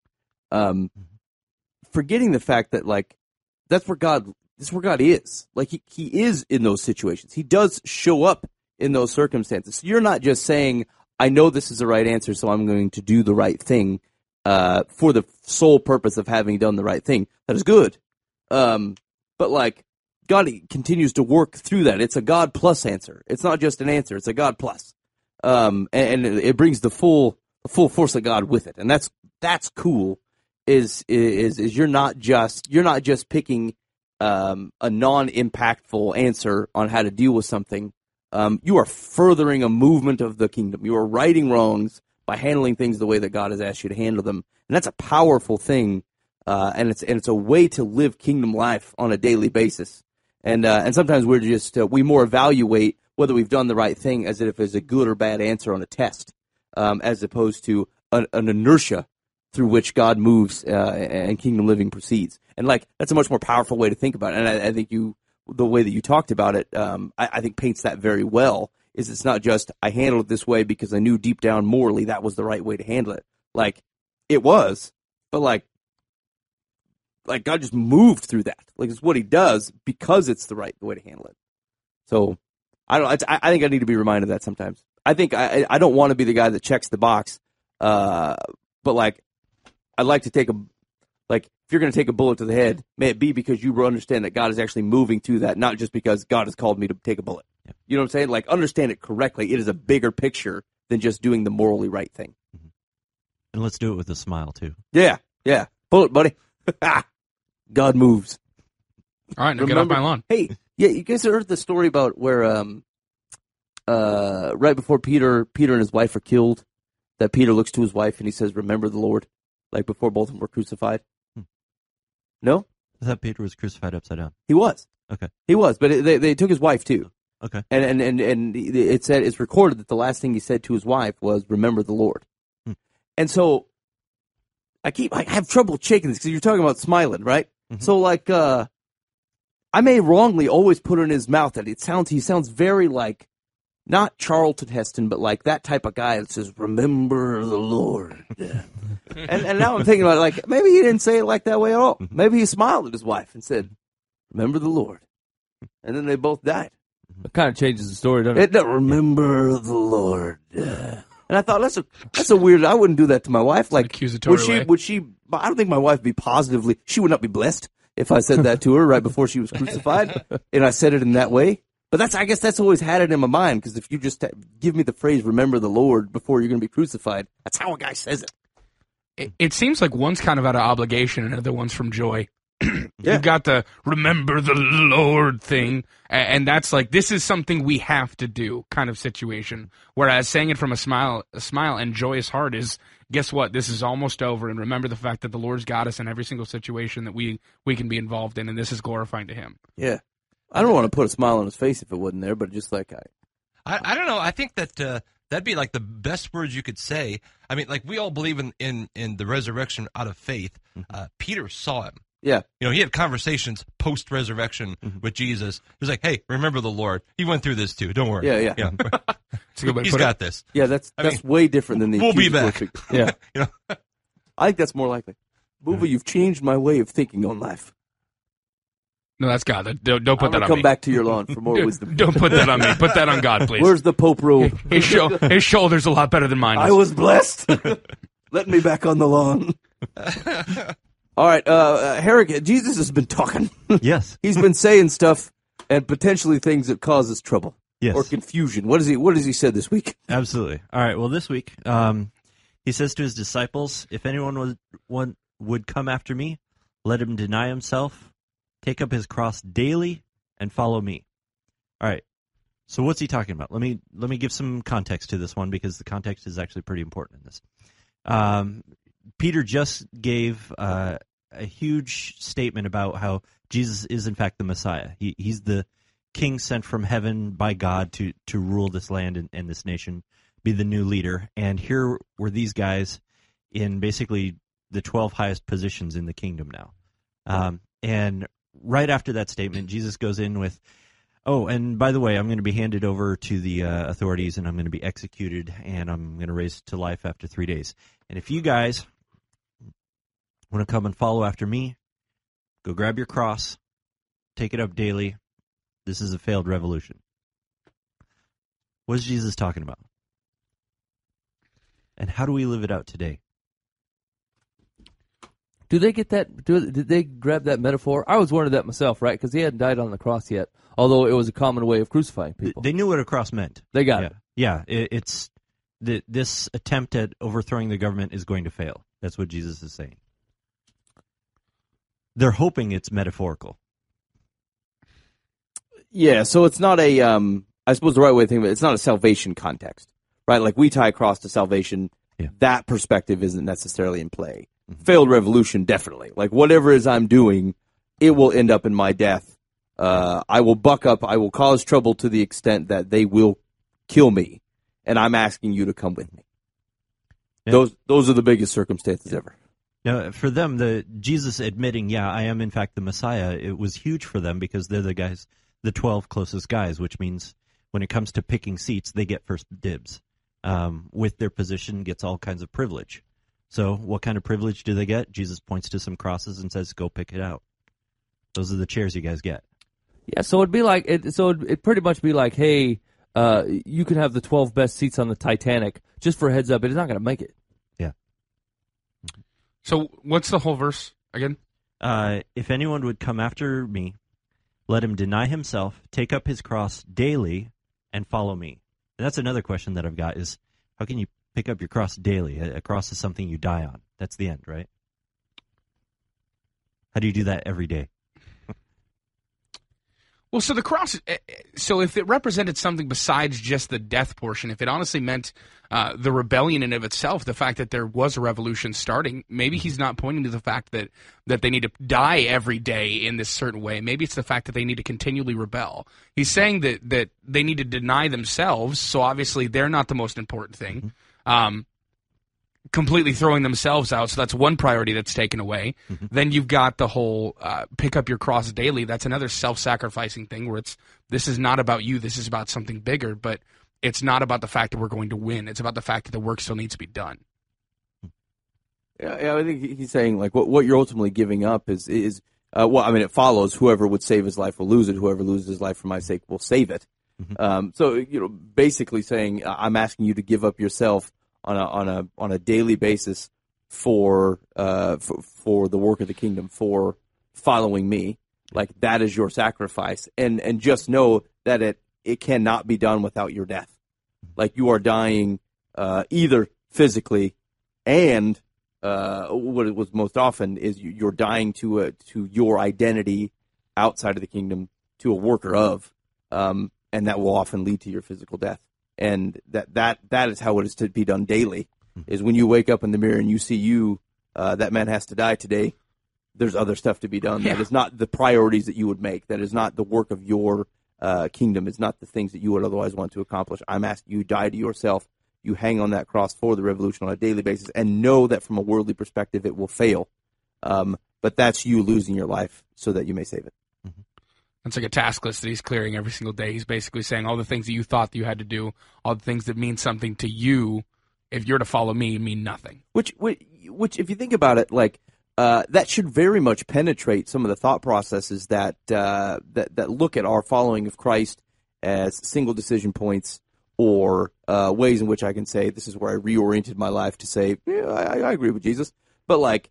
Forgetting the fact that like that's where God is. Like he is in those situations. He does show up in those circumstances. So you're not just saying, I know this is the right answer, so I'm going to do the right thing for the sole purpose of having done the right thing. That is good. But like God continues to work through that. It's a God plus answer. It's not just an answer. It's a God plus. And it brings the full force of God with it. And that's cool is you're not just picking a non-impactful answer on how to deal with something. You are furthering a movement of the kingdom. You are righting wrongs by handling things the way that God has asked you to handle them. And that's a powerful thing. And it's a way to live kingdom life on a daily basis. And sometimes we're just, we more evaluate whether we've done the right thing as if it's a good or bad answer on a test, as opposed to an inertia through which God moves, and kingdom living proceeds. And like, that's a much more powerful way to think about it. And I think the way that you talked about it, I think paints that very well. Is it's not just, I handled it this way because I knew deep down morally that was the right way to handle it. Like, it was, but like God just moved through that. Like, it's what he does because it's the right way to handle it. So, I think I need to be reminded of that sometimes. I think I don't want to be the guy that checks the box, but like, I'd like to take if you're going to take a bullet to the head, may it be because you understand that God is actually moving through that, not just because God has called me to take a bullet. Yeah. You know what I'm saying? Like, understand it correctly. It is a bigger picture than just doing the morally right thing. Mm-hmm. And let's do it with a smile, too. Yeah. Bullet, buddy. God moves. All right, now get off my lawn. Hey, yeah, you guys heard the story about where right before Peter and his wife are killed, that Peter looks to his wife and he says, remember the Lord, like before both of them were crucified? No? I thought Peter was crucified upside down. He was. Okay. He was, but they took his wife too. Okay. And it said, it's recorded that the last thing he said to his wife was, remember the Lord. And so I have trouble shaking this because you're talking about smiling, right? Mm-hmm. So like, I may wrongly always put in his mouth that he sounds very like, not Charlton Heston, but like that type of guy that says, remember the Lord. and now I'm thinking about it, like, maybe he didn't say it like that way at all. Maybe he smiled at his wife and said, remember the Lord. And then they both died. It kind of changes the story, doesn't it? Remember the Lord. And I thought, that's a weird, I wouldn't do that to my wife. Like, would she, I don't think my wife would be she would not be blessed if I said that to her right before she was crucified. And I said it in that way. But I guess that's always had it in my mind, because if you just give me the phrase, remember the Lord, before you're going to be crucified, that's how a guy says it. It seems like one's kind of out of obligation and the other one's from joy. Yeah. You've got the remember the Lord thing, and that's like, this is something we have to do kind of situation. Whereas saying it from a smile and joyous heart is, guess what? This is almost over, and remember the fact that the Lord's got us in every single situation that we can be involved in, and this is glorifying to Him. Yeah. I don't want to put a smile on his face if it wasn't there, but just like I don't know. I think that That'd be like the best words you could say. I mean, like we all believe in the resurrection out of faith. Peter saw him. Yeah. He had conversations post-resurrection with Jesus. He was like, hey, remember the Lord. He went through this too. Don't worry. Yeah. He's got this. Yeah, that's way different than the we'll be back. Yeah. I think that's more likely. Buva, you've changed my way of thinking on life. No, that's God. Don't put that on me. Come back to your lawn for more wisdom. Don't put that on me. Put that on God, please. Where's the Pope robe? His shoulder's a lot better than mine. I was blessed. Let me back on the lawn. All right, Herrick, Jesus has been talking. Yes. He's been saying stuff and potentially things that cause us trouble. Yes. Or confusion. What has he said this week? Absolutely. All right, well, this week, he says to his disciples, if anyone would come after me, let him deny himself, take up his cross daily, and follow me. All right. So what's he talking about? Let me give some context to this one because the context is actually pretty important in this. Peter just gave a huge statement about how Jesus is in fact the Messiah. He's the king sent from heaven by God to rule this land and this nation, be the new leader. And here were these guys in basically the 12 highest positions in the kingdom now. And right after that statement, Jesus goes in with, oh, and by the way, I'm going to be handed over to the authorities, and I'm going to be executed, and I'm going to raise to life after 3 days. And if you guys want to come and follow after me, go grab your cross, take it up daily. This is a failed revolution. What is Jesus talking about? And how do we live it out today? Do they get that? Did they grab that metaphor? I was wondering that myself, right? Because he hadn't died on the cross yet, although it was a common way of crucifying people. They knew what a cross meant. They got it. Yeah, it's this attempt at overthrowing the government is going to fail. That's what Jesus is saying. They're hoping it's metaphorical. Yeah, so it's not a, I suppose the right way to think of it, it's not a salvation context, right? Like we tie a cross to salvation, that perspective isn't necessarily in play. Failed revolution, definitely. Like whatever it is I'm doing, it will end up in my death. I will buck up, I will cause trouble to the extent that they will kill me, and I'm asking you to come with me. Yeah. Those are the biggest circumstances ever. Now, for them, Jesus admitting, I am in fact the Messiah, it was huge for them because they're the 12 closest guys, which means when it comes to picking seats, they get first dibs. With their position, gets all kinds of privilege. So what kind of privilege do they get? Jesus points to some crosses and says, go pick it out. Those are the chairs you guys get. Yeah, so it'd be like, it'd pretty much be like, hey, you can have the 12 best seats on the Titanic. Just for a heads up, it's not going to make it. Yeah. So what's the whole verse again? If anyone would come after me, let him deny himself, take up his cross daily, and follow me. And that's another question that I've got is, how can you pick up your cross daily? A cross is something you die on. That's the end, right? How do you do that every day? Well, so the cross, so if it represented something besides just the death portion, if it honestly meant the rebellion in of itself, the fact that there was a revolution starting, maybe he's not pointing to the fact that they need to die every day in this certain way. Maybe it's the fact that they need to continually rebel. He's saying that they need to deny themselves, so obviously they're not the most important thing. Completely throwing themselves out, so that's one priority that's taken away. Then you've got the whole pick up your cross daily. That's another self-sacrificing thing where this is not about you, this is about something bigger, but it's not about the fact that we're going to win. It's about the fact that the work still needs to be done. Yeah, I think he's saying like what you're ultimately giving up is well, I mean, it follows whoever would save his life will lose it. Whoever loses his life for my sake will save it. So basically saying I'm asking you to give up yourself on a daily basis for the work of the kingdom, for following me. Like that is your sacrifice, and just know that it cannot be done without your death. Like you are dying either physically and what it was most often is you're dying to your identity outside of the kingdom, to a worker of, and that will often lead to your physical death. And that is how it is to be done daily, is when you wake up in the mirror and you see that man has to die today, there's other stuff to be done. Yeah. That is not the priorities that you would make. That is not the work of your kingdom. It's not the things that you would otherwise want to accomplish. I'm asking you, die to yourself you hang on that cross for the revolution on a daily basis, and know that from a worldly perspective it will fail. But that's you losing your life so that you may save it. It's like a task list that he's clearing every single day. He's basically saying all the things that you thought that you had to do, all the things that mean something to you, if you're to follow me, mean nothing. Which, if you think about it, like that should very much penetrate some of the thought processes that look at our following of Christ as single decision points, or ways in which I can say this is where I reoriented my life to say, yeah, I agree with Jesus. But like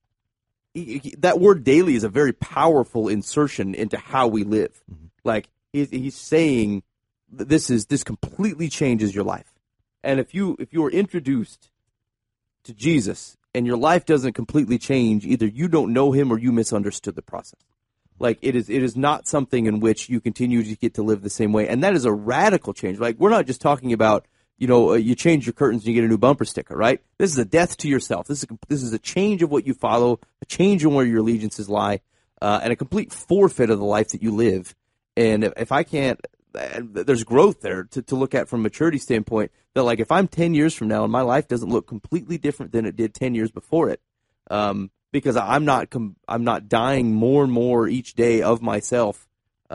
that word daily is a very powerful insertion into how we live. Like he's saying this completely changes your life. And if you are introduced to Jesus and your life doesn't completely change, either you don't know him or you misunderstood the process. Like it is not something in which you continue to get to live the same way. And that is a radical change. Like we're not just talking about, you change your curtains and you get a new bumper sticker, right? This is a death to yourself. This is a change of what you follow, a change in where your allegiances lie, and a complete forfeit of the life that you live. And if I can't, there's growth there to look at from a maturity standpoint, that like if I'm 10 years from now and my life doesn't look completely different than it did 10 years before it, because I'm not dying more and more each day of myself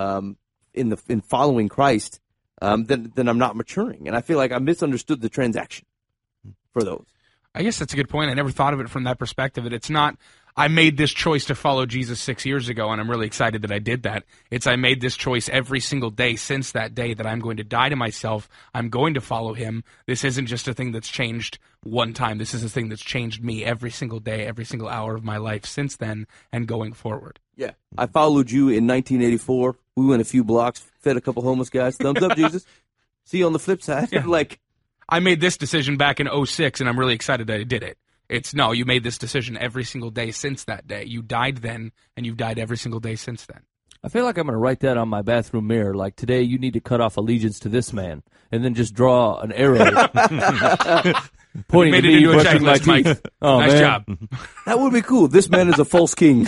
in following Christ, then I'm not maturing. And I feel like I misunderstood the transaction for those. I guess that's a good point. I never thought of it from that perspective. That it's not, I made this choice to follow Jesus 6 years ago, and I'm really excited that I did that. It's I made this choice every single day since that day that I'm going to die to myself. I'm going to follow him. This isn't just a thing that's changed one time. This is a thing that's changed me every single day, every single hour of my life since then and going forward. Yeah. I followed you in 1984. We went a few blocks, fed a couple homeless guys. Thumbs up, Jesus. See you on the flip side. Yeah. Like, I made this decision back in 2006, and I'm really excited that I did it. It's, no, you made this decision every single day since that day. You died then, and you've died every single day since then. I feel like I'm going to write that on my bathroom mirror. Like, today you need to cut off allegiance to this man, and then just draw an arrow pointing made to it me into a brushing my checklist, Mike. teeth. Oh, Nice man. job. that would be cool. This man is a false king.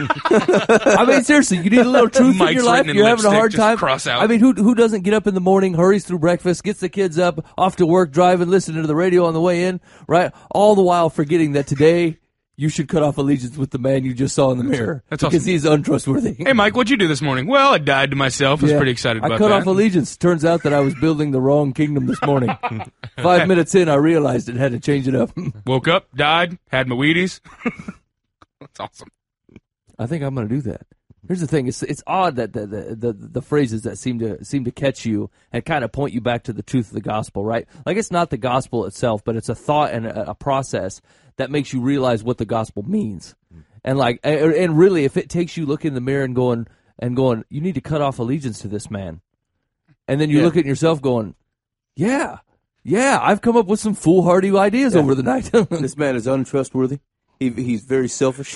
I mean, seriously, you need a little truth in Mike's your life. written in You're having a lipstick, hard just time. cross out. I mean, who doesn't get up in the morning, hurries through breakfast, gets the kids up, off to work, driving, listening to the radio on the way in, right? All the while forgetting that today you should cut off allegiance with the man you just saw in the mirror. That's because awesome. he's untrustworthy. Hey, Mike, what'd you do this morning? Well, I died to myself. I was pretty excited about I cut that. off allegiance. Turns out that I was building the wrong kingdom this morning. 5 minutes in, I realized it had to change it up. Woke up, died, had my Wheaties. That's awesome. I think I'm going to do that. Here's the thing: it's odd that the phrases that seem to catch you and kind of point you back to the truth of the gospel, right? Like it's not the gospel itself, but it's a thought and a process that makes you realize what the gospel means. And like, and really, if it takes you looking in the mirror and going, you need to cut off allegiance to this man, and then you look at yourself going, yeah, I've come up with some foolhardy ideas over the night. This man is untrustworthy. He's very selfish.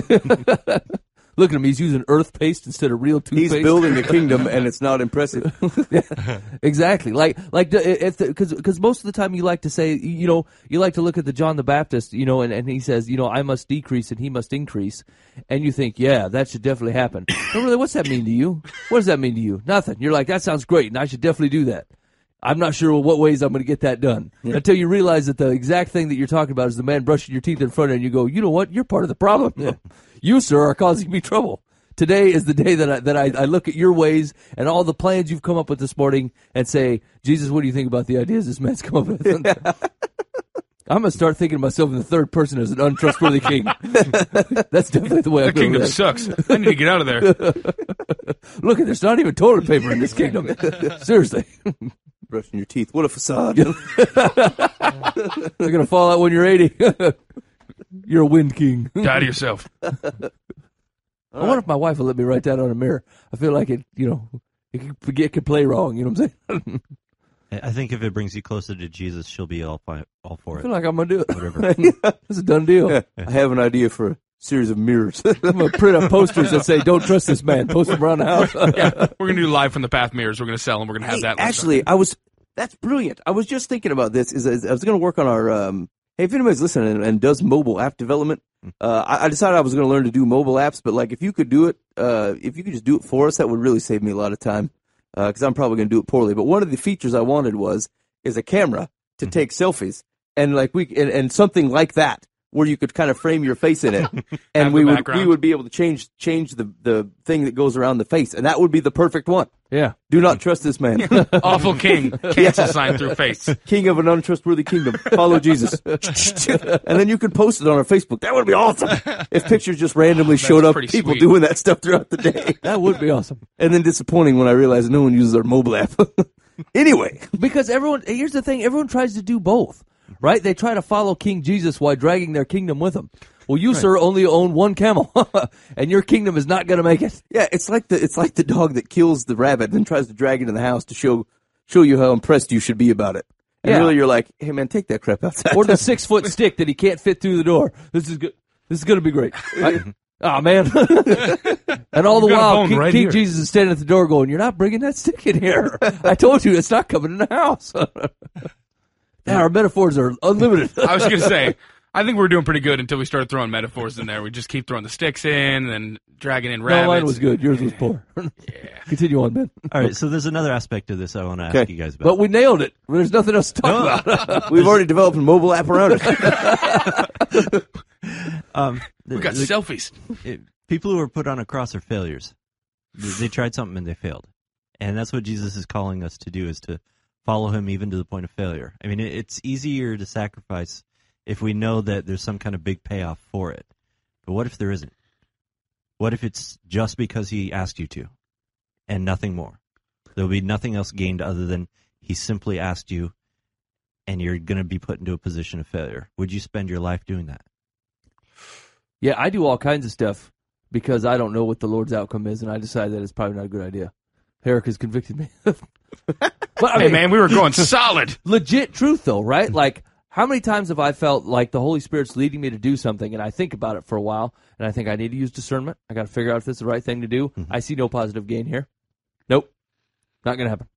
Look at him. He's using earth paste instead of real toothpaste. He's building a kingdom, and it's not impressive. Exactly. Because most of the time you like to say, you like to look at the John the Baptist, and he says, I must decrease and he must increase. And you think, yeah, that should definitely happen. But really, what's that mean to you? What does that mean to you? Nothing. You're like, that sounds great, and I should definitely do that. I'm not sure what ways I'm going to get that done. Yeah. Until you realize that the exact thing that you're talking about is the man brushing your teeth in front of you, and you go, you know what? You're part of the problem. Yeah. You, sir, are causing me trouble. Today is the day that I look at your ways and all the plans you've come up with this morning and say, Jesus, what do you think about the ideas this man's come up with? Yeah. I'm going to start thinking of myself in the third person as an untrustworthy king. That's definitely the way I'm going to kingdom sucks. I need to get out of there. Look, there's not even toilet paper in this kingdom. Seriously. Brushing your teeth. What a facade. They're going to fall out when you're 80. You're a wind king. Die to yourself. I wonder if my wife will let me write that on a mirror. I feel like it could play wrong. You know what I'm saying? I think if it brings you closer to Jesus, she'll be all for I it. feel like I'm going to do it. Whatever. It's a done deal. Yeah. I have an idea for a series of mirrors. I'm going to print up posters that say, don't trust this man. Post them around the house. Yeah, we're going to do live from the path mirrors. We're going to sell them. We're going to have that. Actually, that's brilliant. I was just thinking about this. I was going to work on our, hey, if anybody's listening and does mobile app development, I decided I was going to learn to do mobile apps, but like if you could do it, if you could just do it for us, that would really save me a lot of time, because I'm probably going to do it poorly. But one of the features I wanted is a camera to take selfies, and like and something like that, where you could kind of frame your face in it, and Have we the would background. be able to change the thing that goes around the face, and that would be the perfect one. Yeah. Do not trust this man. Awful king. Cancel sign through face. King of an untrustworthy kingdom. Follow Jesus. And then you could post it on our Facebook. That would be awesome. If pictures just randomly showed up, pretty people sweet. doing that stuff throughout the day. That would be awesome. And then disappointing when I realized no one uses our mobile app. Anyway. Because here's the thing, everyone tries to do both, right? They try to follow King Jesus while dragging their kingdom with them. Well, you, sir, only own one camel, and your kingdom is not going to make it. Yeah, it's like the dog that kills the rabbit and then tries to drag it in the house to show you how impressed you should be about it. And Yeah. really you're like, hey man, take that crap outside. Or the 6-foot stick that he can't fit through the door. This is good. This is going to be great. Oh, man. And all the You've got a while, bone King, right King here. Jesus is standing at the door going, you're not bringing that stick in here. I told you it's not coming in the house. Yeah, our metaphors are unlimited. I was going to say, I think we're doing pretty good until we started throwing metaphors in there. We just keep throwing the sticks in, and dragging in rabbits. No, mine was good. Yours was poor. Continue on, Ben. All right, so there's another aspect of this I want to ask Okay. you guys about. But we nailed it. There's nothing else to talk about. We've already developed a mobile app around it. We got selfies. People who are put on a cross are failures. They tried something and they failed. And that's what Jesus is calling us to do, is to follow him even to the point of failure. I mean, it's easier to sacrifice if we know that there's some kind of big payoff for it. But what if there isn't? What if it's just because he asked you to and nothing more? There'll be nothing else gained other than he simply asked you, and you're going to be put into a position of failure. Would you spend your life doing that? Yeah, I do all kinds of stuff because I don't know what the Lord's outcome is, and I decide that it's probably not a good idea. Herrick has convicted me. But I Hey, mean, man, we were going solid. legit truth though, right? Like, how many times have I felt like the Holy Spirit's leading me to do something, and I think about it for a while, and I think I need to use discernment. I got to figure out if this is the right thing to do. I see no positive gain here. Nope, not gonna happen.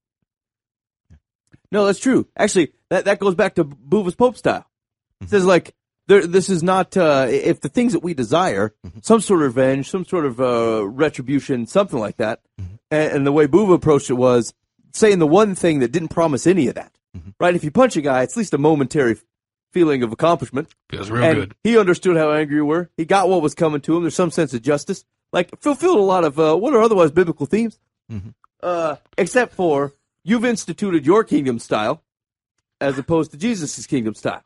No, that's true. Actually, that goes back to Buva's Pope style. It says like, this is not, if the things that we desire, some sort of revenge, some sort of retribution, something like that, and the way Buva approached it was saying the one thing that didn't promise any of that. Right? If you punch a guy, it's at least a momentary feeling of accomplishment. Feels real And good. he understood how angry you were. He got what was coming to him. There's some sense of justice. Like, fulfilled a lot of what are otherwise biblical themes. Except for you've instituted your kingdom style as opposed to Jesus' kingdom style.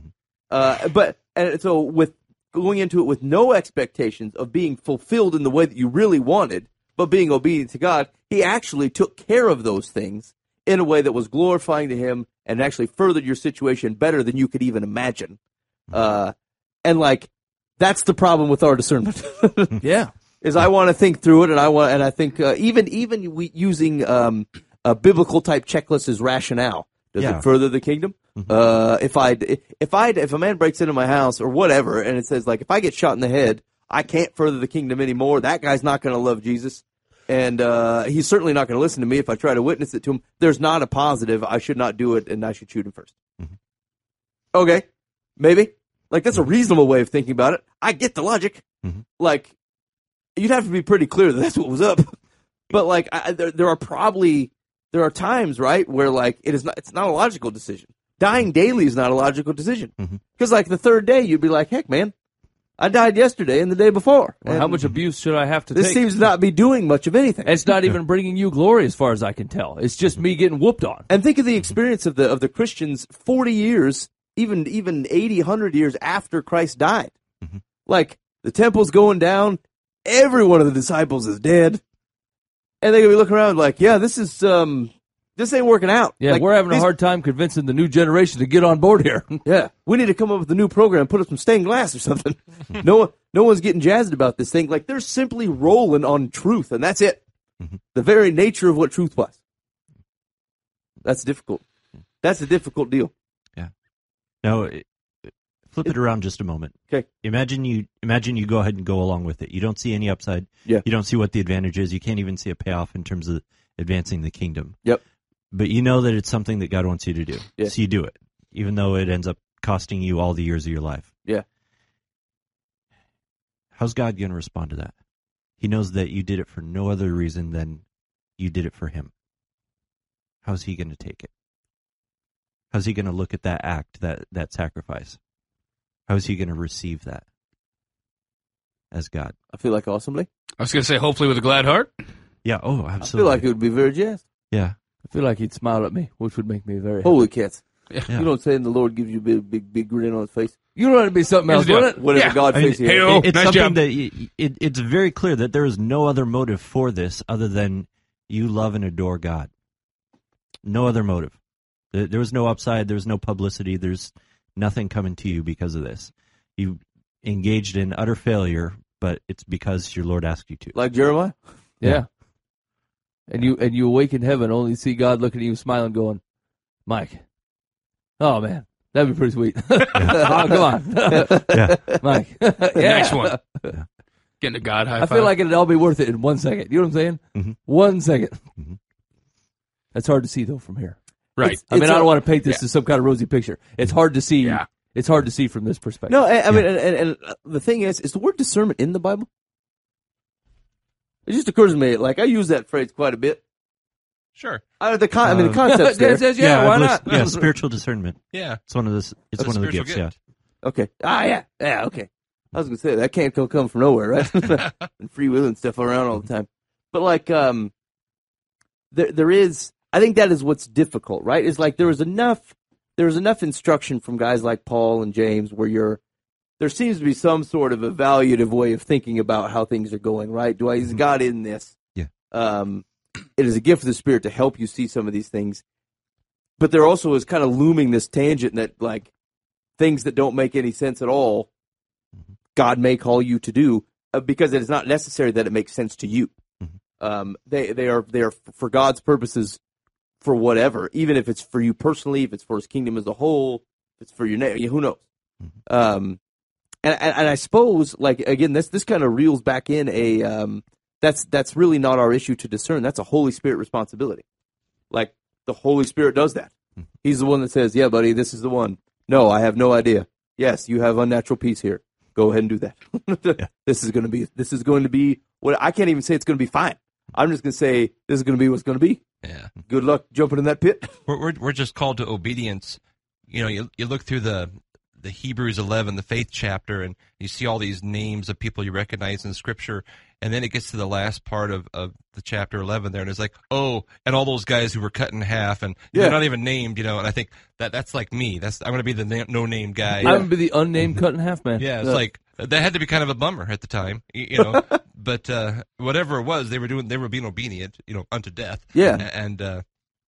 And so with going into it with no expectations of being fulfilled in the way that you really wanted, but being obedient to God, he actually took care of those things in a way that was glorifying to him and actually furthered your situation better than you could even imagine. And like, that's the problem with our discernment. Yeah. Is I want to think through it, and I think even we using a biblical type checklist as rationale. Does Yeah. it further the kingdom? If a man breaks into my house or whatever, and it says like, if I get shot in the head, I can't further the kingdom anymore. That guy's not going to love Jesus, and he's certainly not going to listen to me if I try to witness it to him. There's not a positive. I should not do it, and I should shoot him first. Okay, maybe. Like, that's a reasonable way of thinking about it. I get the logic. Like, you'd have to be pretty clear that that's what was up. But like, there are times, right, where like it's not a logical decision. Dying daily is not a logical decision. Because like the third day, you'd be like, heck, man, I died yesterday and the day before. Well, And how much abuse should I have to this take? seems to not be doing much of anything. It's not even bringing you glory, as far as I can tell. It's just me getting whooped on. And think of the experience of the Christians 40 years, even 80, 100 years after Christ died. Like, the temple's going down, every one of the disciples is dead, and they're going to be looking around like, yeah, this ain't working out. Yeah, Like, we're having a these- hard time convincing the new generation to get on board here. Yeah, we need to come up with a new program, put up some stained glass or something. No one's getting jazzed about this thing. Like, they're simply rolling on truth, and that's it. The very nature of what truth was. That's difficult. That's a difficult deal. Now, flip it around just a moment. Okay. Imagine you go ahead and go along with it. You don't see any upside. Yeah. You don't see what the advantage is. You can't even see a payoff in terms of advancing the kingdom. Yep. But you know that it's something that God wants you to do. Yeah. So you do it, even though it ends up costing you all the years of your life. Yeah. How's God going to respond to that? He knows that you did it for no other reason than you did it for him. How's he going to take it? how's he going to look at that act, that sacrifice? How is he going to receive that as God? I feel like awesomely. I was going to say, hopefully with a glad heart. Yeah. Oh, I absolutely. feel like it would be very jazzed. Yeah. I feel like he'd smile at me, which would make me very happy. Holy cats. Yeah. You know what I'm saying? The Lord gives you a big grin on his face. You know it'd be something else, Here's the wouldn't it? Whatever Yeah. God I mean, face he has. hey-o. It's Nice something job. that it's very clear that there is no other motive for this other than you love and adore God. No other motive. There was no upside. There was no publicity. There's nothing coming to you because of this. You engaged in utter failure, but it's because your Lord asked you to. Like Jeremiah? Yeah. And you awake in heaven only to see God looking at you smiling going, Mike, oh man, that'd be pretty sweet. Oh, come on. Yeah. Mike. Yeah. Nice one. Getting a God high I five. feel like it'd all be worth it in 1 second. You know what I'm saying? Mhm. 1 second. Mhm. That's hard to see though from here. right. I mean, I don't want to paint this yeah. as some kind of rosy picture. It's hard to see. Yeah. It's hard to see from this perspective. No, I mean, and the thing is the word discernment in the Bible? It just occurs to me, like, I use that phrase quite a bit. Sure. The concept's there. Dan says, yeah, why not? Yeah, spiritual discernment. Yeah. It's one of the. It's That's one of the spiritual gifts. gift. Okay. Yeah, okay. I was going to say, that can't come from nowhere, right? And free will and stuff around all the time. There is, I think that is what's difficult, right? It's like there is enough instruction from guys like Paul and James where there seems to be some sort of evaluative way of thinking about how things are going, right? Is God in this? Yeah. It is a gift of the Spirit to help you see some of these things. But there also is kind of looming this tangent that, like, things that don't make any sense at all, God may call you to do because it is not necessary that it makes sense to you. They are for God's purposes for whatever, even if it's for you personally, if it's for His kingdom as a whole, if it's for your name, who knows? And I suppose, like, again, this kind of reels back in that's really not our issue to discern. That's a Holy Spirit responsibility. Like, the Holy Spirit does that. He's the one that says, yeah, buddy, this is the one. No, I have no idea. Yes, you have unnatural peace here. Go ahead and do that. This is going to be what I can't even say it's going to be fine. I'm just going to say this is going to be what's going to be. Yeah. Good luck jumping in that pit. We're just called to obedience. You know, you look through the Hebrews 11, the faith chapter, and you see all these names of people you recognize in Scripture, and then it gets to the last part of the chapter 11 there, and it's like, oh, and all those guys who were cut in half, and they're not even named, you know, and I think that's like me. I'm going to be the no-name guy. I'm going to be the unnamed cut in half man. Yeah, it's like, that had to be kind of a bummer at the time, you know, but whatever it was, they were being obedient, you know, unto death. Yeah. And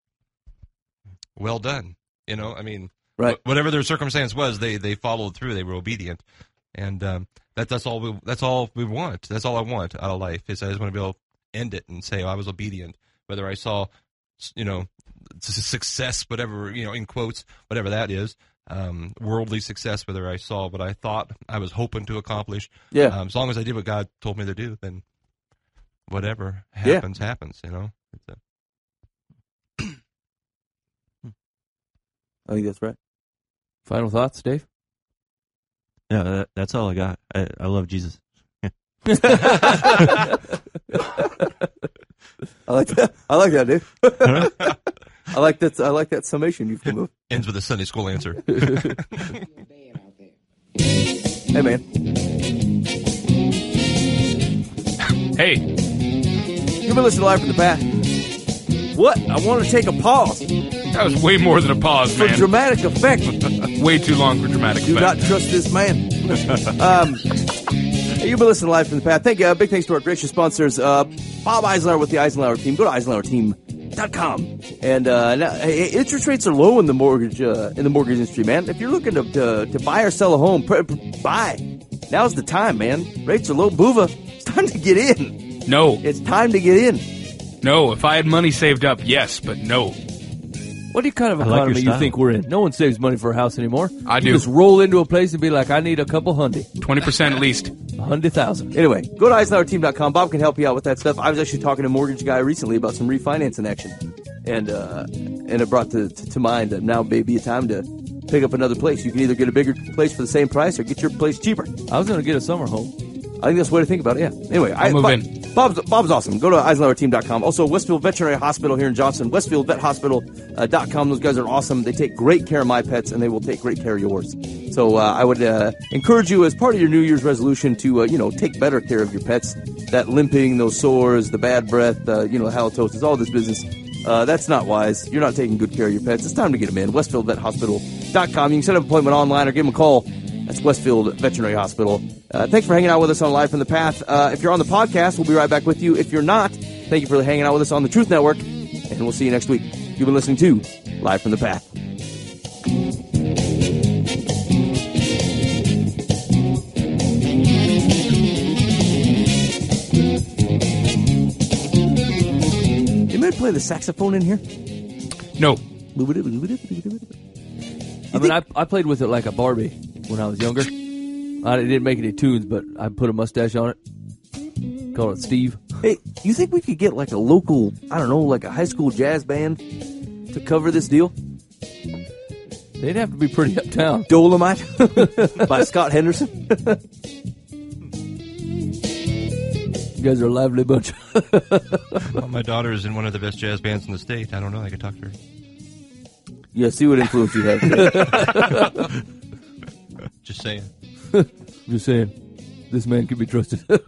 well done, you know, I mean, right. Whatever their circumstance was, they followed through. They were obedient, and that's all we want. That's all I want out of life is I just want to be able to end it and say, oh, I was obedient. Whether I saw, you know, success, whatever, you know, in quotes, whatever that is, worldly success. Whether I saw what I thought I was hoping to accomplish. Yeah. As long as I did what God told me to do, then whatever happens, happens. You know. I think that's right. Final thoughts, Dave? Yeah, that's all I got. I love Jesus. I like that. I like that, Dave. I like that summation you've come up. Ends with a Sunday school answer. Hey, man. Hey, You've been listening to Live from the Past. What? I want to take a pause that was way more than a pause, for man. dramatic effect. Way too long for dramatic Do effect. not trust this man. You've been listening to Live from the Past. Thank you. Big thanks to our gracious sponsors, Bob Eisenhower with the Eisenhower team. Go to EisenhowerTeam.com. And now, interest rates are low in the mortgage industry, man. If you're looking to buy or sell a home, buy. Now's the time, man. Rates are low. Buva. It's time to get in. No, It's time to get in. no. If I had money saved up, yes, but no. What kind of I like your economy you style. think we're in? No one saves money for a house anymore. I You do. just roll into a place and be like, I need a couple 20% at least. 100,000. Anyway, go to EisenhowerTeam.com. Bob can help you out with that stuff. I was actually talking to a mortgage guy recently about some refinancing action. And it brought to mind that now may be a time to pick up another place. You can either get a bigger place for the same price or get your place cheaper. I was going to get a summer home. I think that's the way to think about it, yeah. Anyway, I'll move in. Bob's awesome. Go to EisenhowerTeam.com. Also, Westfield Veterinary Hospital here in Johnson, WestfieldVetHospital.com. Those guys are awesome. They take great care of my pets, and they will take great care of yours. So I would encourage you, as part of your New Year's resolution, to take better care of your pets. That limping, those sores, the bad breath, halitosis, all this business. That's not wise. You're not taking good care of your pets. It's time to get them in. WestfieldVetHospital.com. You can set up an appointment online or give them a call. That's Westfield Veterinary Hospital. Thanks for hanging out with us on Live from the Path. If you're on the podcast, we'll be right back with you. If you're not, thank you for hanging out with us on the Truth Network, and we'll see you next week. You've been listening to Live from the Path. You might play the saxophone in here? No. I mean, I played with it like a Barbie when I was younger. I didn't make any tunes, but I put a mustache on it. Call it Steve. Hey, you think we could get like a local, I don't know, like a high school jazz band to cover this deal? They'd have to be pretty uptown. Dolomite by Scott Henderson. You guys are a lively bunch. Well, my daughter's in one of the best jazz bands in the state. I don't know. I could talk to her. Yeah, see what influence you have. Just saying. Just saying. This man can be trusted. I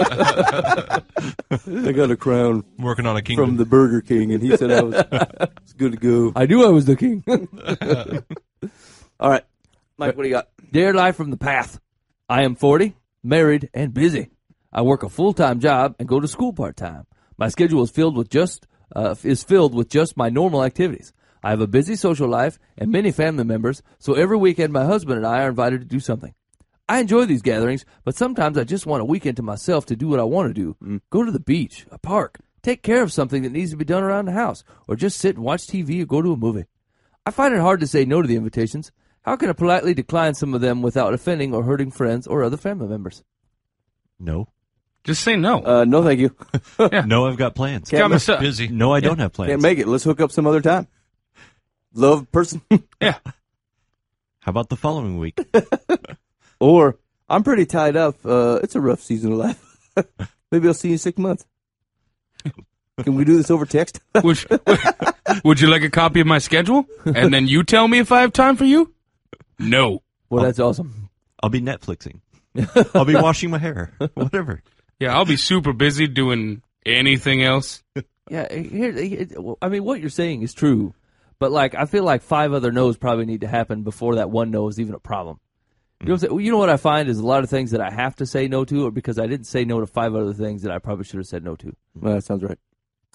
got a crown I'm working on a kingdom. from the Burger King, and he said I was good to go. I knew I was the king. All right. Mike, what do you got? Dear Life from the Path. I am 40, married, and busy. I work a full-time job and go to school part-time. My schedule is filled with just my normal activities. I have a busy social life and many family members, so every weekend my husband and I are invited to do something. I enjoy these gatherings, but sometimes I just want a weekend to myself to do what I want to do. Go to the beach, a park, take care of something that needs to be done around the house, or just sit and watch TV or go to a movie. I find it hard to say no to the invitations. How can I politely decline some of them without offending or hurting friends or other family members? No. Just say no. No, thank you. No, I've got plans. Got myself. Busy. No, I don't have plans. Can't make it. Let's hook up some other time. Love person. Yeah. How about the following week? Or, I'm pretty tied up. It's a rough season of life. Maybe I'll see you in 6 months. Can we do this over text? Would you like a copy of my schedule? And then you tell me if I have time for you? No. Well, that's awesome. I'll be Netflixing. I'll be washing my hair. Whatever. Yeah, I'll be super busy doing anything else. Yeah, I mean, what you're saying is true, but I feel like 5 other no's probably need to happen before that one no is even a problem. You know what I'm saying? You know what I find is a lot of things that I have to say no to are because I didn't say no to 5 other things that I probably should have said no to. Well, that sounds right.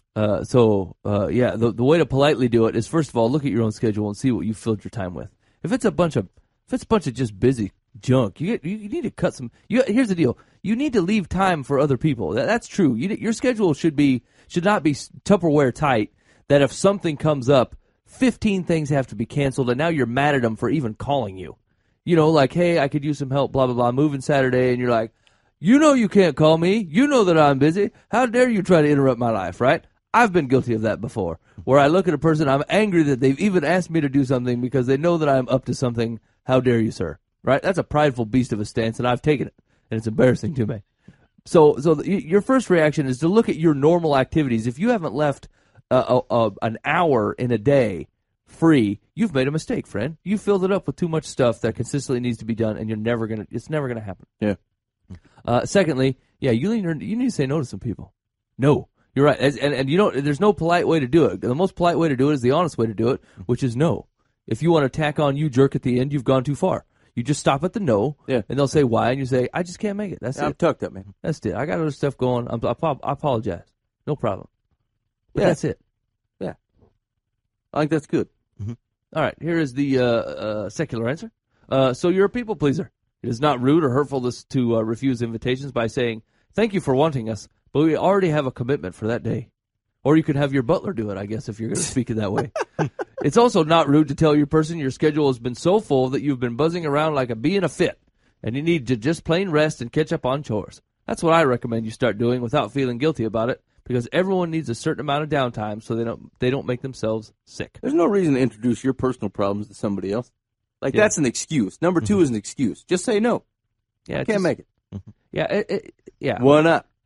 The way to politely do it is, first of all, look at your own schedule and see what you filled your time with. If it's a bunch of just busy junk, you need to cut some. Here's the deal: you need to leave time for other people. That's true. Your schedule should not be Tupperware tight. That if something comes up, 15 things have to be canceled, and now you're mad at them for even calling you. You know, like, hey, I could use some help, blah blah blah, moving Saturday, and you're like, you know, you can't call me. You know that I'm busy. How dare you try to interrupt my life, right? I've been guilty of that before, where I look at a person, I'm angry that they've even asked me to do something because they know that I'm up to something. How dare you, sir? Right? That's a prideful beast of a stance, and I've taken it, and it's embarrassing to me. So your first reaction is to look at your normal activities. If you haven't left an hour in a day free, you've made a mistake, friend. You filled it up with too much stuff that consistently needs to be done, and it's never gonna happen. Yeah. Secondly, you need to say no to some people. No. You're right, and there's no polite way to do it. The most polite way to do it is the honest way to do it, which is no. If you want to tack on you jerk at the end, you've gone too far. You just stop at the no, and they'll say why, and you say, I just can't make it. That's it. I'm tucked up, man. That's it. I got other stuff going. I apologize. No problem. But that's it. Yeah. I think that's good. Mm-hmm. All right, here is the secular answer. So you're a people pleaser. It is not rude or hurtful to refuse invitations by saying, thank you for wanting us, but we already have a commitment for that day. Or you could have your butler do it, I guess, if you're going to speak it that way. It's also not rude to tell your person your schedule has been so full that you've been buzzing around like a bee in a fit, and you need to just plain rest and catch up on chores. That's what I recommend you start doing without feeling guilty about it, because everyone needs a certain amount of downtime so they don't make themselves sick. There's no reason to introduce your personal problems to somebody else. That's an excuse. Number 2 is an excuse. Just say no. Yeah, Can't make it. Yeah, yeah. Why not?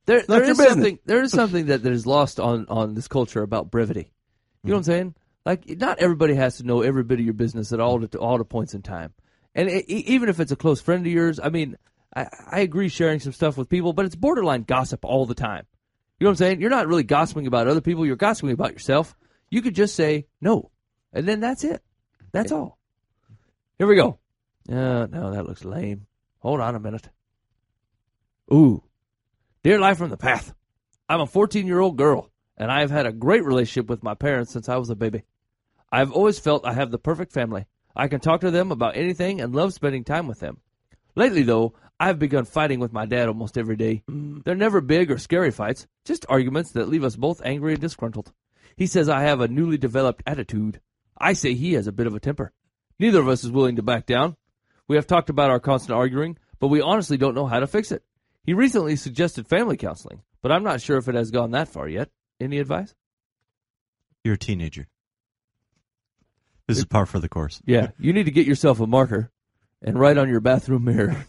There not your is business. something. There is something that is lost on this culture about brevity. You know what I'm saying? Like, not everybody has to know every bit of your business at all the points in time. And even if it's a close friend of yours, I mean, I agree sharing some stuff with people, but it's borderline gossip all the time. You know what I'm saying? You're not really gossiping about other people. You're gossiping about yourself. You could just say no, and then that's it. That's all. Here we go. No, that looks lame. Hold on a minute. Ooh. Dear Life from the Path, I'm a 14-year-old girl, and I have had a great relationship with my parents since I was a baby. I've always felt I have the perfect family. I can talk to them about anything and love spending time with them. Lately, though, I've begun fighting with my dad almost every day. They're never big or scary fights, just arguments that leave us both angry and disgruntled. He says I have a newly developed attitude. I say he has a bit of a temper. Neither of us is willing to back down. We have talked about our constant arguing, but we honestly don't know how to fix it. He recently suggested family counseling, but I'm not sure if it has gone that far yet. Any advice? You're a teenager. This is par for the course. Yeah, you need to get yourself a marker and write on your bathroom mirror.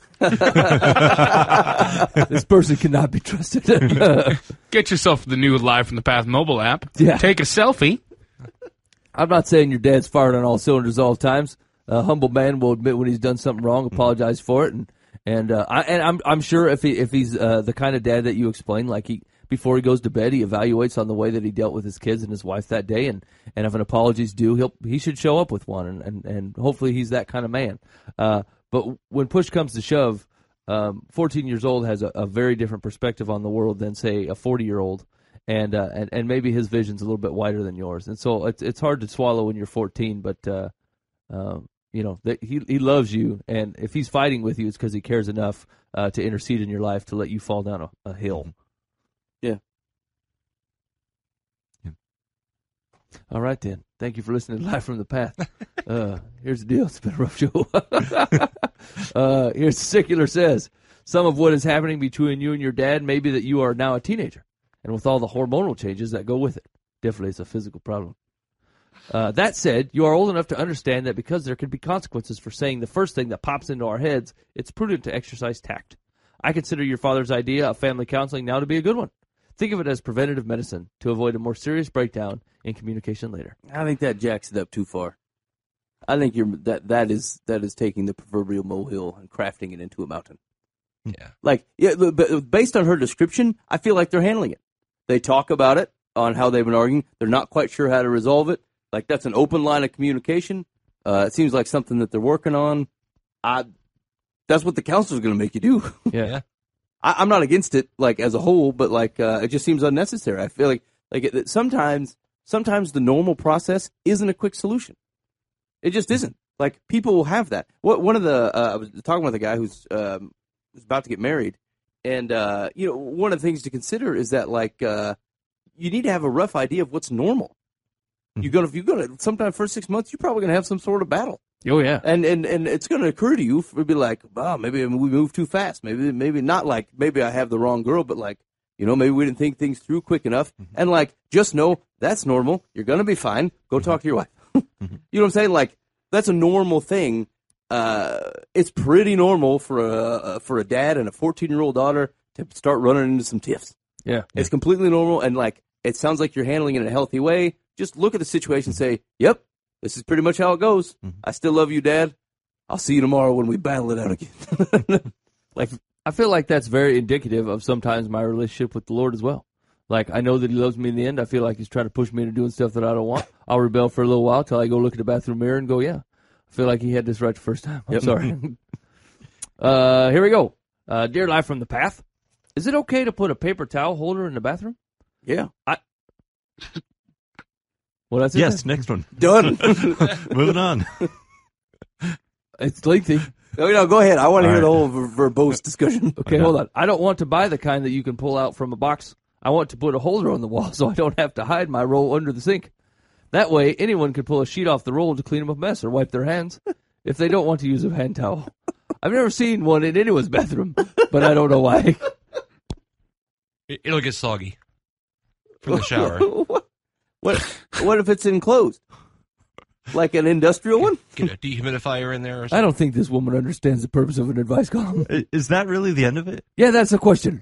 This person cannot be trusted. Get yourself the new Live from the Path mobile app. Yeah. Take a selfie. I'm not saying your dad's fired on all cylinders all the times. A humble man will admit when he's done something wrong, apologize for it, and I'm sure if he's the kind of dad that you explained, like before he goes to bed, he evaluates on the way that he dealt with his kids and his wife that day, and if an apology's due, he should show up with one, and hopefully he's that kind of man. But when push comes to shove, 14 years old has a very different perspective on the world than, say, a 40-year-old, and maybe his vision's a little bit wider than yours, and so it's hard to swallow when you're 14, but you know that he loves you, and if he's fighting with you, it's because he cares enough to intercede in your life to let you fall down a hill. Yeah. All right, then. Thank you for listening to Live from the Path. Here's the deal. It's been a rough show. Here's Secular says, some of what is happening between you and your dad may be that you are now a teenager, and with all the hormonal changes that go with it. Definitely it's a physical problem. That said, you are old enough to understand that because there can be consequences for saying the first thing that pops into our heads, it's prudent to exercise tact. I consider your father's idea of family counseling now to be a good one. Think of it as preventative medicine to avoid a more serious breakdown in communication later. I think that jacks it up too far. I think that is taking the proverbial molehill and crafting it into a mountain. Yeah. Like, yeah, but based on her description, I feel like they're handling it. They talk about it on how they've been arguing. They're not quite sure how to resolve it. Like, that's an open line of communication. It seems like something that they're working on. That's what the counselor's going to make you do. Yeah. I'm not against it, like, as a whole, but, like, it just seems unnecessary. I feel like sometimes the normal process isn't a quick solution. It just isn't. Like, people will have that. One of the I was talking with a guy who's about to get married, and one of the things to consider is that, like, you need to have a rough idea of what's normal. You're gonna sometime first 6 months, you're probably gonna have some sort of battle. Oh yeah. And it's going to occur to you, it'd be like, wow, maybe we moved too fast. Maybe not like, maybe I have the wrong girl, but like, maybe we didn't think things through quick enough. And like, just know that's normal. You're going to be fine. Go talk to your wife. You know what I'm saying? Like, that's a normal thing. It's pretty normal for a dad and a 14-year-old daughter to start running into some tiffs. Yeah. It's completely normal. And like, it sounds like you're handling it in a healthy way. Just look at the situation and say, yep. This is pretty much how it goes. I still love you, Dad. I'll see you tomorrow when we battle it out again. Like, I feel like that's very indicative of sometimes my relationship with the Lord as well. Like, I know that he loves me in the end. I feel like he's trying to push me into doing stuff that I don't want. I'll rebel for a little while till I go look at the bathroom mirror and go, yeah, I feel like he had this right the first time. I'm sorry. Here we go. Dear Life from the Path, is it okay to put a paper towel holder in the bathroom? Yeah. Well, that's it. Yes, next one. Done. Moving on. It's lengthy. Go ahead. I want to hear All the whole verbose discussion. Okay, hold on. I don't want to buy the kind that you can pull out from a box. I want to put a holder on the wall so I don't have to hide my roll under the sink. That way, anyone can pull a sheet off the roll to clean up a mess or wipe their hands if they don't want to use a hand towel. I've never seen one in anyone's bathroom, but I don't know why. It'll get soggy from the shower. What if it's enclosed? Like an industrial one? Get a dehumidifier in there or I something. don't think this woman understands the purpose of an advice column. Is that really the end of it? Yeah, that's the question.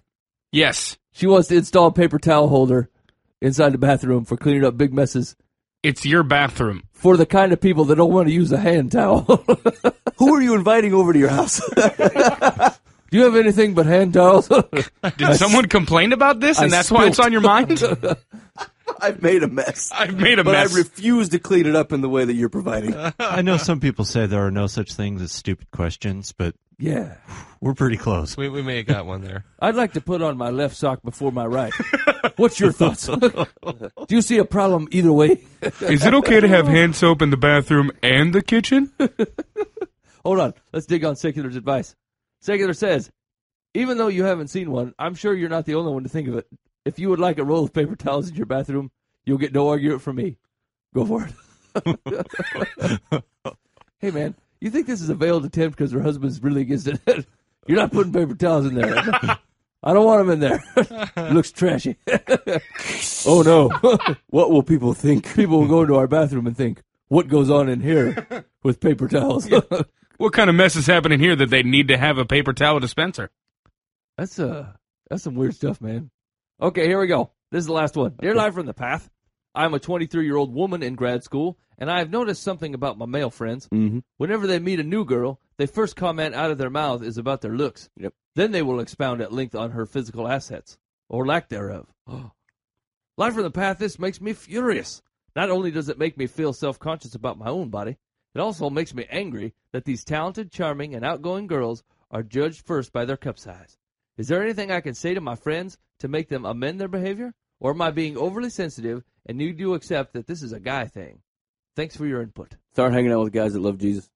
Yes. She wants to install a paper towel holder inside the bathroom for cleaning up big messes It's your bathroom. for the kind of people that don't want to use a hand towel. Who are you inviting over to your house? Do you have anything but hand towels? Did someone complain about this, and I that's why it's spilt. on your mind? I've made a mess. I've made a But mess. I refuse to clean it up in the way that you're providing. I know some people say there are no such things as stupid questions, but Yeah. we're pretty close. We may have got one there. I'd like to put on my left sock before my right. What's your thoughts? Do you see a problem either way? Is it okay to have hand soap in the bathroom and the kitchen? Hold on. Let's dig on Secular's advice. Secular says, even though you haven't seen one, I'm sure you're not the only one to think of it. If you would like a roll of paper towels in your bathroom, you'll get no argument from me. Go for it. Hey, man, you think this is a veiled attempt because her husband's really against it? You're not putting paper towels in there. I don't want them in there. It looks trashy. Oh, no. What will people think? People will go into our bathroom and think, what goes on in here with paper towels? What kind of mess is happening here that they need to have a paper towel dispenser? That's some weird stuff, man. Okay, here we go. This is the last one. Dear Live from the Path, I'm a 23-year-old woman in grad school, and I have noticed something about my male friends. Mm-hmm. Whenever they meet a new girl, they first comment out of their mouth is about their looks. Yep. Then they will expound at length on her physical assets, or lack thereof. Live from the Path, this makes me furious. Not only does it make me feel self-conscious about my own body, it also makes me angry that these talented, charming, and outgoing girls are judged first by their cup size. Is there anything I can say to my friends to make them amend their behavior? Or am I being overly sensitive and need to accept that this is a guy thing? Thanks for your input. Start hanging out with guys that love Jesus.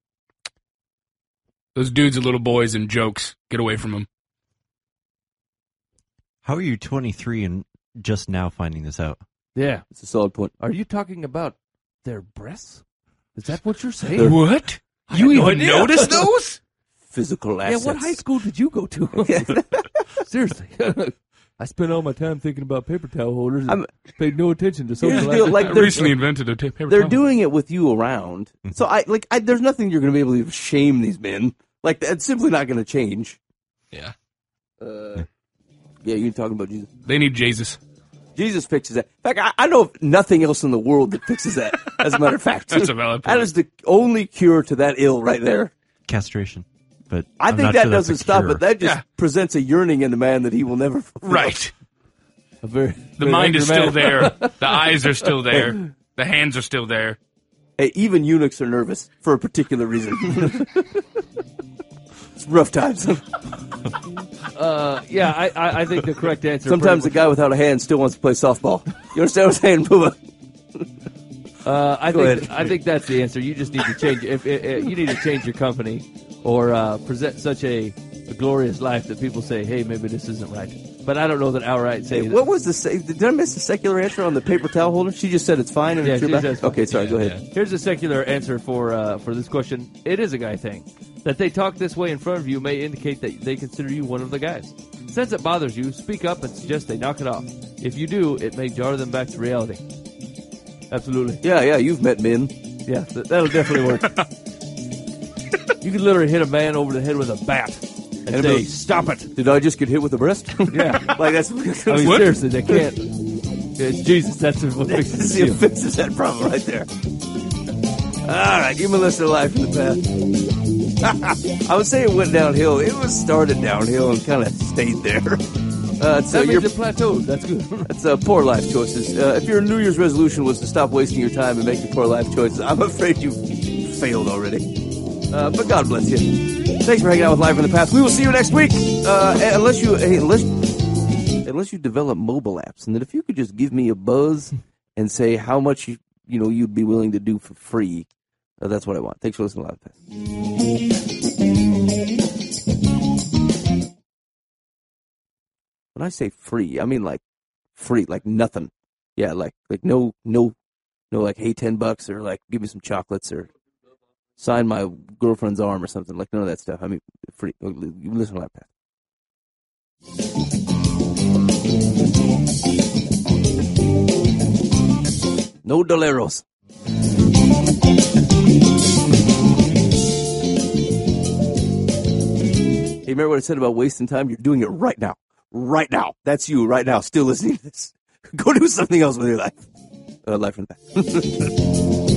Those dudes are little boys and jokes. Get away from them. How are you 23 and just now finding this out? Yeah. It's a solid point. Are you talking about their breasts? Is that what you're saying? What? You had no even idea. noticed those? Physical Yeah, assets. what high school did you go to? Seriously. I spent all my time thinking about paper towel holders and paid no attention to social feel assets. like I they're- recently invented a paper They're towel. doing it with you around. So there's nothing you're going to be able to shame these men. Like, that's simply not going to change. Yeah. Yeah, you're talking about Jesus. They need Jesus. Jesus fixes that. In fact, I know of nothing else in the world that fixes that. As a matter of fact, That's a valid point. That is the only cure to that ill right there. Castration. But I I'm think not that sure that's a doesn't stop, cure. but that just Yeah. presents a yearning in the man that he will never fulfill. Right. A very, The very mind angry is still man. there. The eyes are still there. The hands are still there. Hey, even eunuchs are nervous for a particular reason. It's rough times. Yeah, I think the correct answer. Sometimes the guy without a hand still wants to play softball. You understand what I'm saying, Bubba? I Go think ahead. I think that's the answer. You just need to change. If you need to change your company, or present such a glorious life that people say, "Hey, maybe this isn't right." But I don't know that outright say. Hey, what was the did I miss the secular answer on the paper towel holder? She just said it's fine and Yeah, it's your she back? said it's fine. Okay, sorry, go ahead. Here's a secular answer for this question. It is a guy thing. That they talk this way in front of you may indicate that they consider you one of the guys. Since it bothers you, speak up and suggest they knock it off. If you do, it may jar them back to reality. Absolutely. Yeah, you've met men. Yeah, that'll definitely work. You could literally hit a man over the head with a bat and And say, about- "Stop it!" Did I just get hit with a breast? Yeah. Like that's I mean, What? seriously, they can't. It's Jesus, that's what that's fixes the you. fixes that problem right there. All right, give me a list of life in the past. I would say it went downhill. It was started downhill and kind of stayed there. So That your means it plateaued. That's good. That's poor life choices. If your New Year's resolution was to stop wasting your time and making poor life choices, I'm afraid you failed already. But God bless you. Thanks for hanging out with Life in the Past. We will see you next week. Unless you develop mobile apps, and then if you could just give me a buzz and say how much you'd be willing to do for free, that's what I want. Thanks for listening to Life in the Past. When I say free, I mean like free, like nothing. Yeah, like no, like hey, $10 or like give me some chocolates or sign my girlfriend's arm or something. Like none of that stuff. I mean, free. You listen to that path. No doleros. Hey, remember what I said about wasting time? You're doing it right now. right now. That's you right now, still listening to this. Go do something else with your life. Life from the past.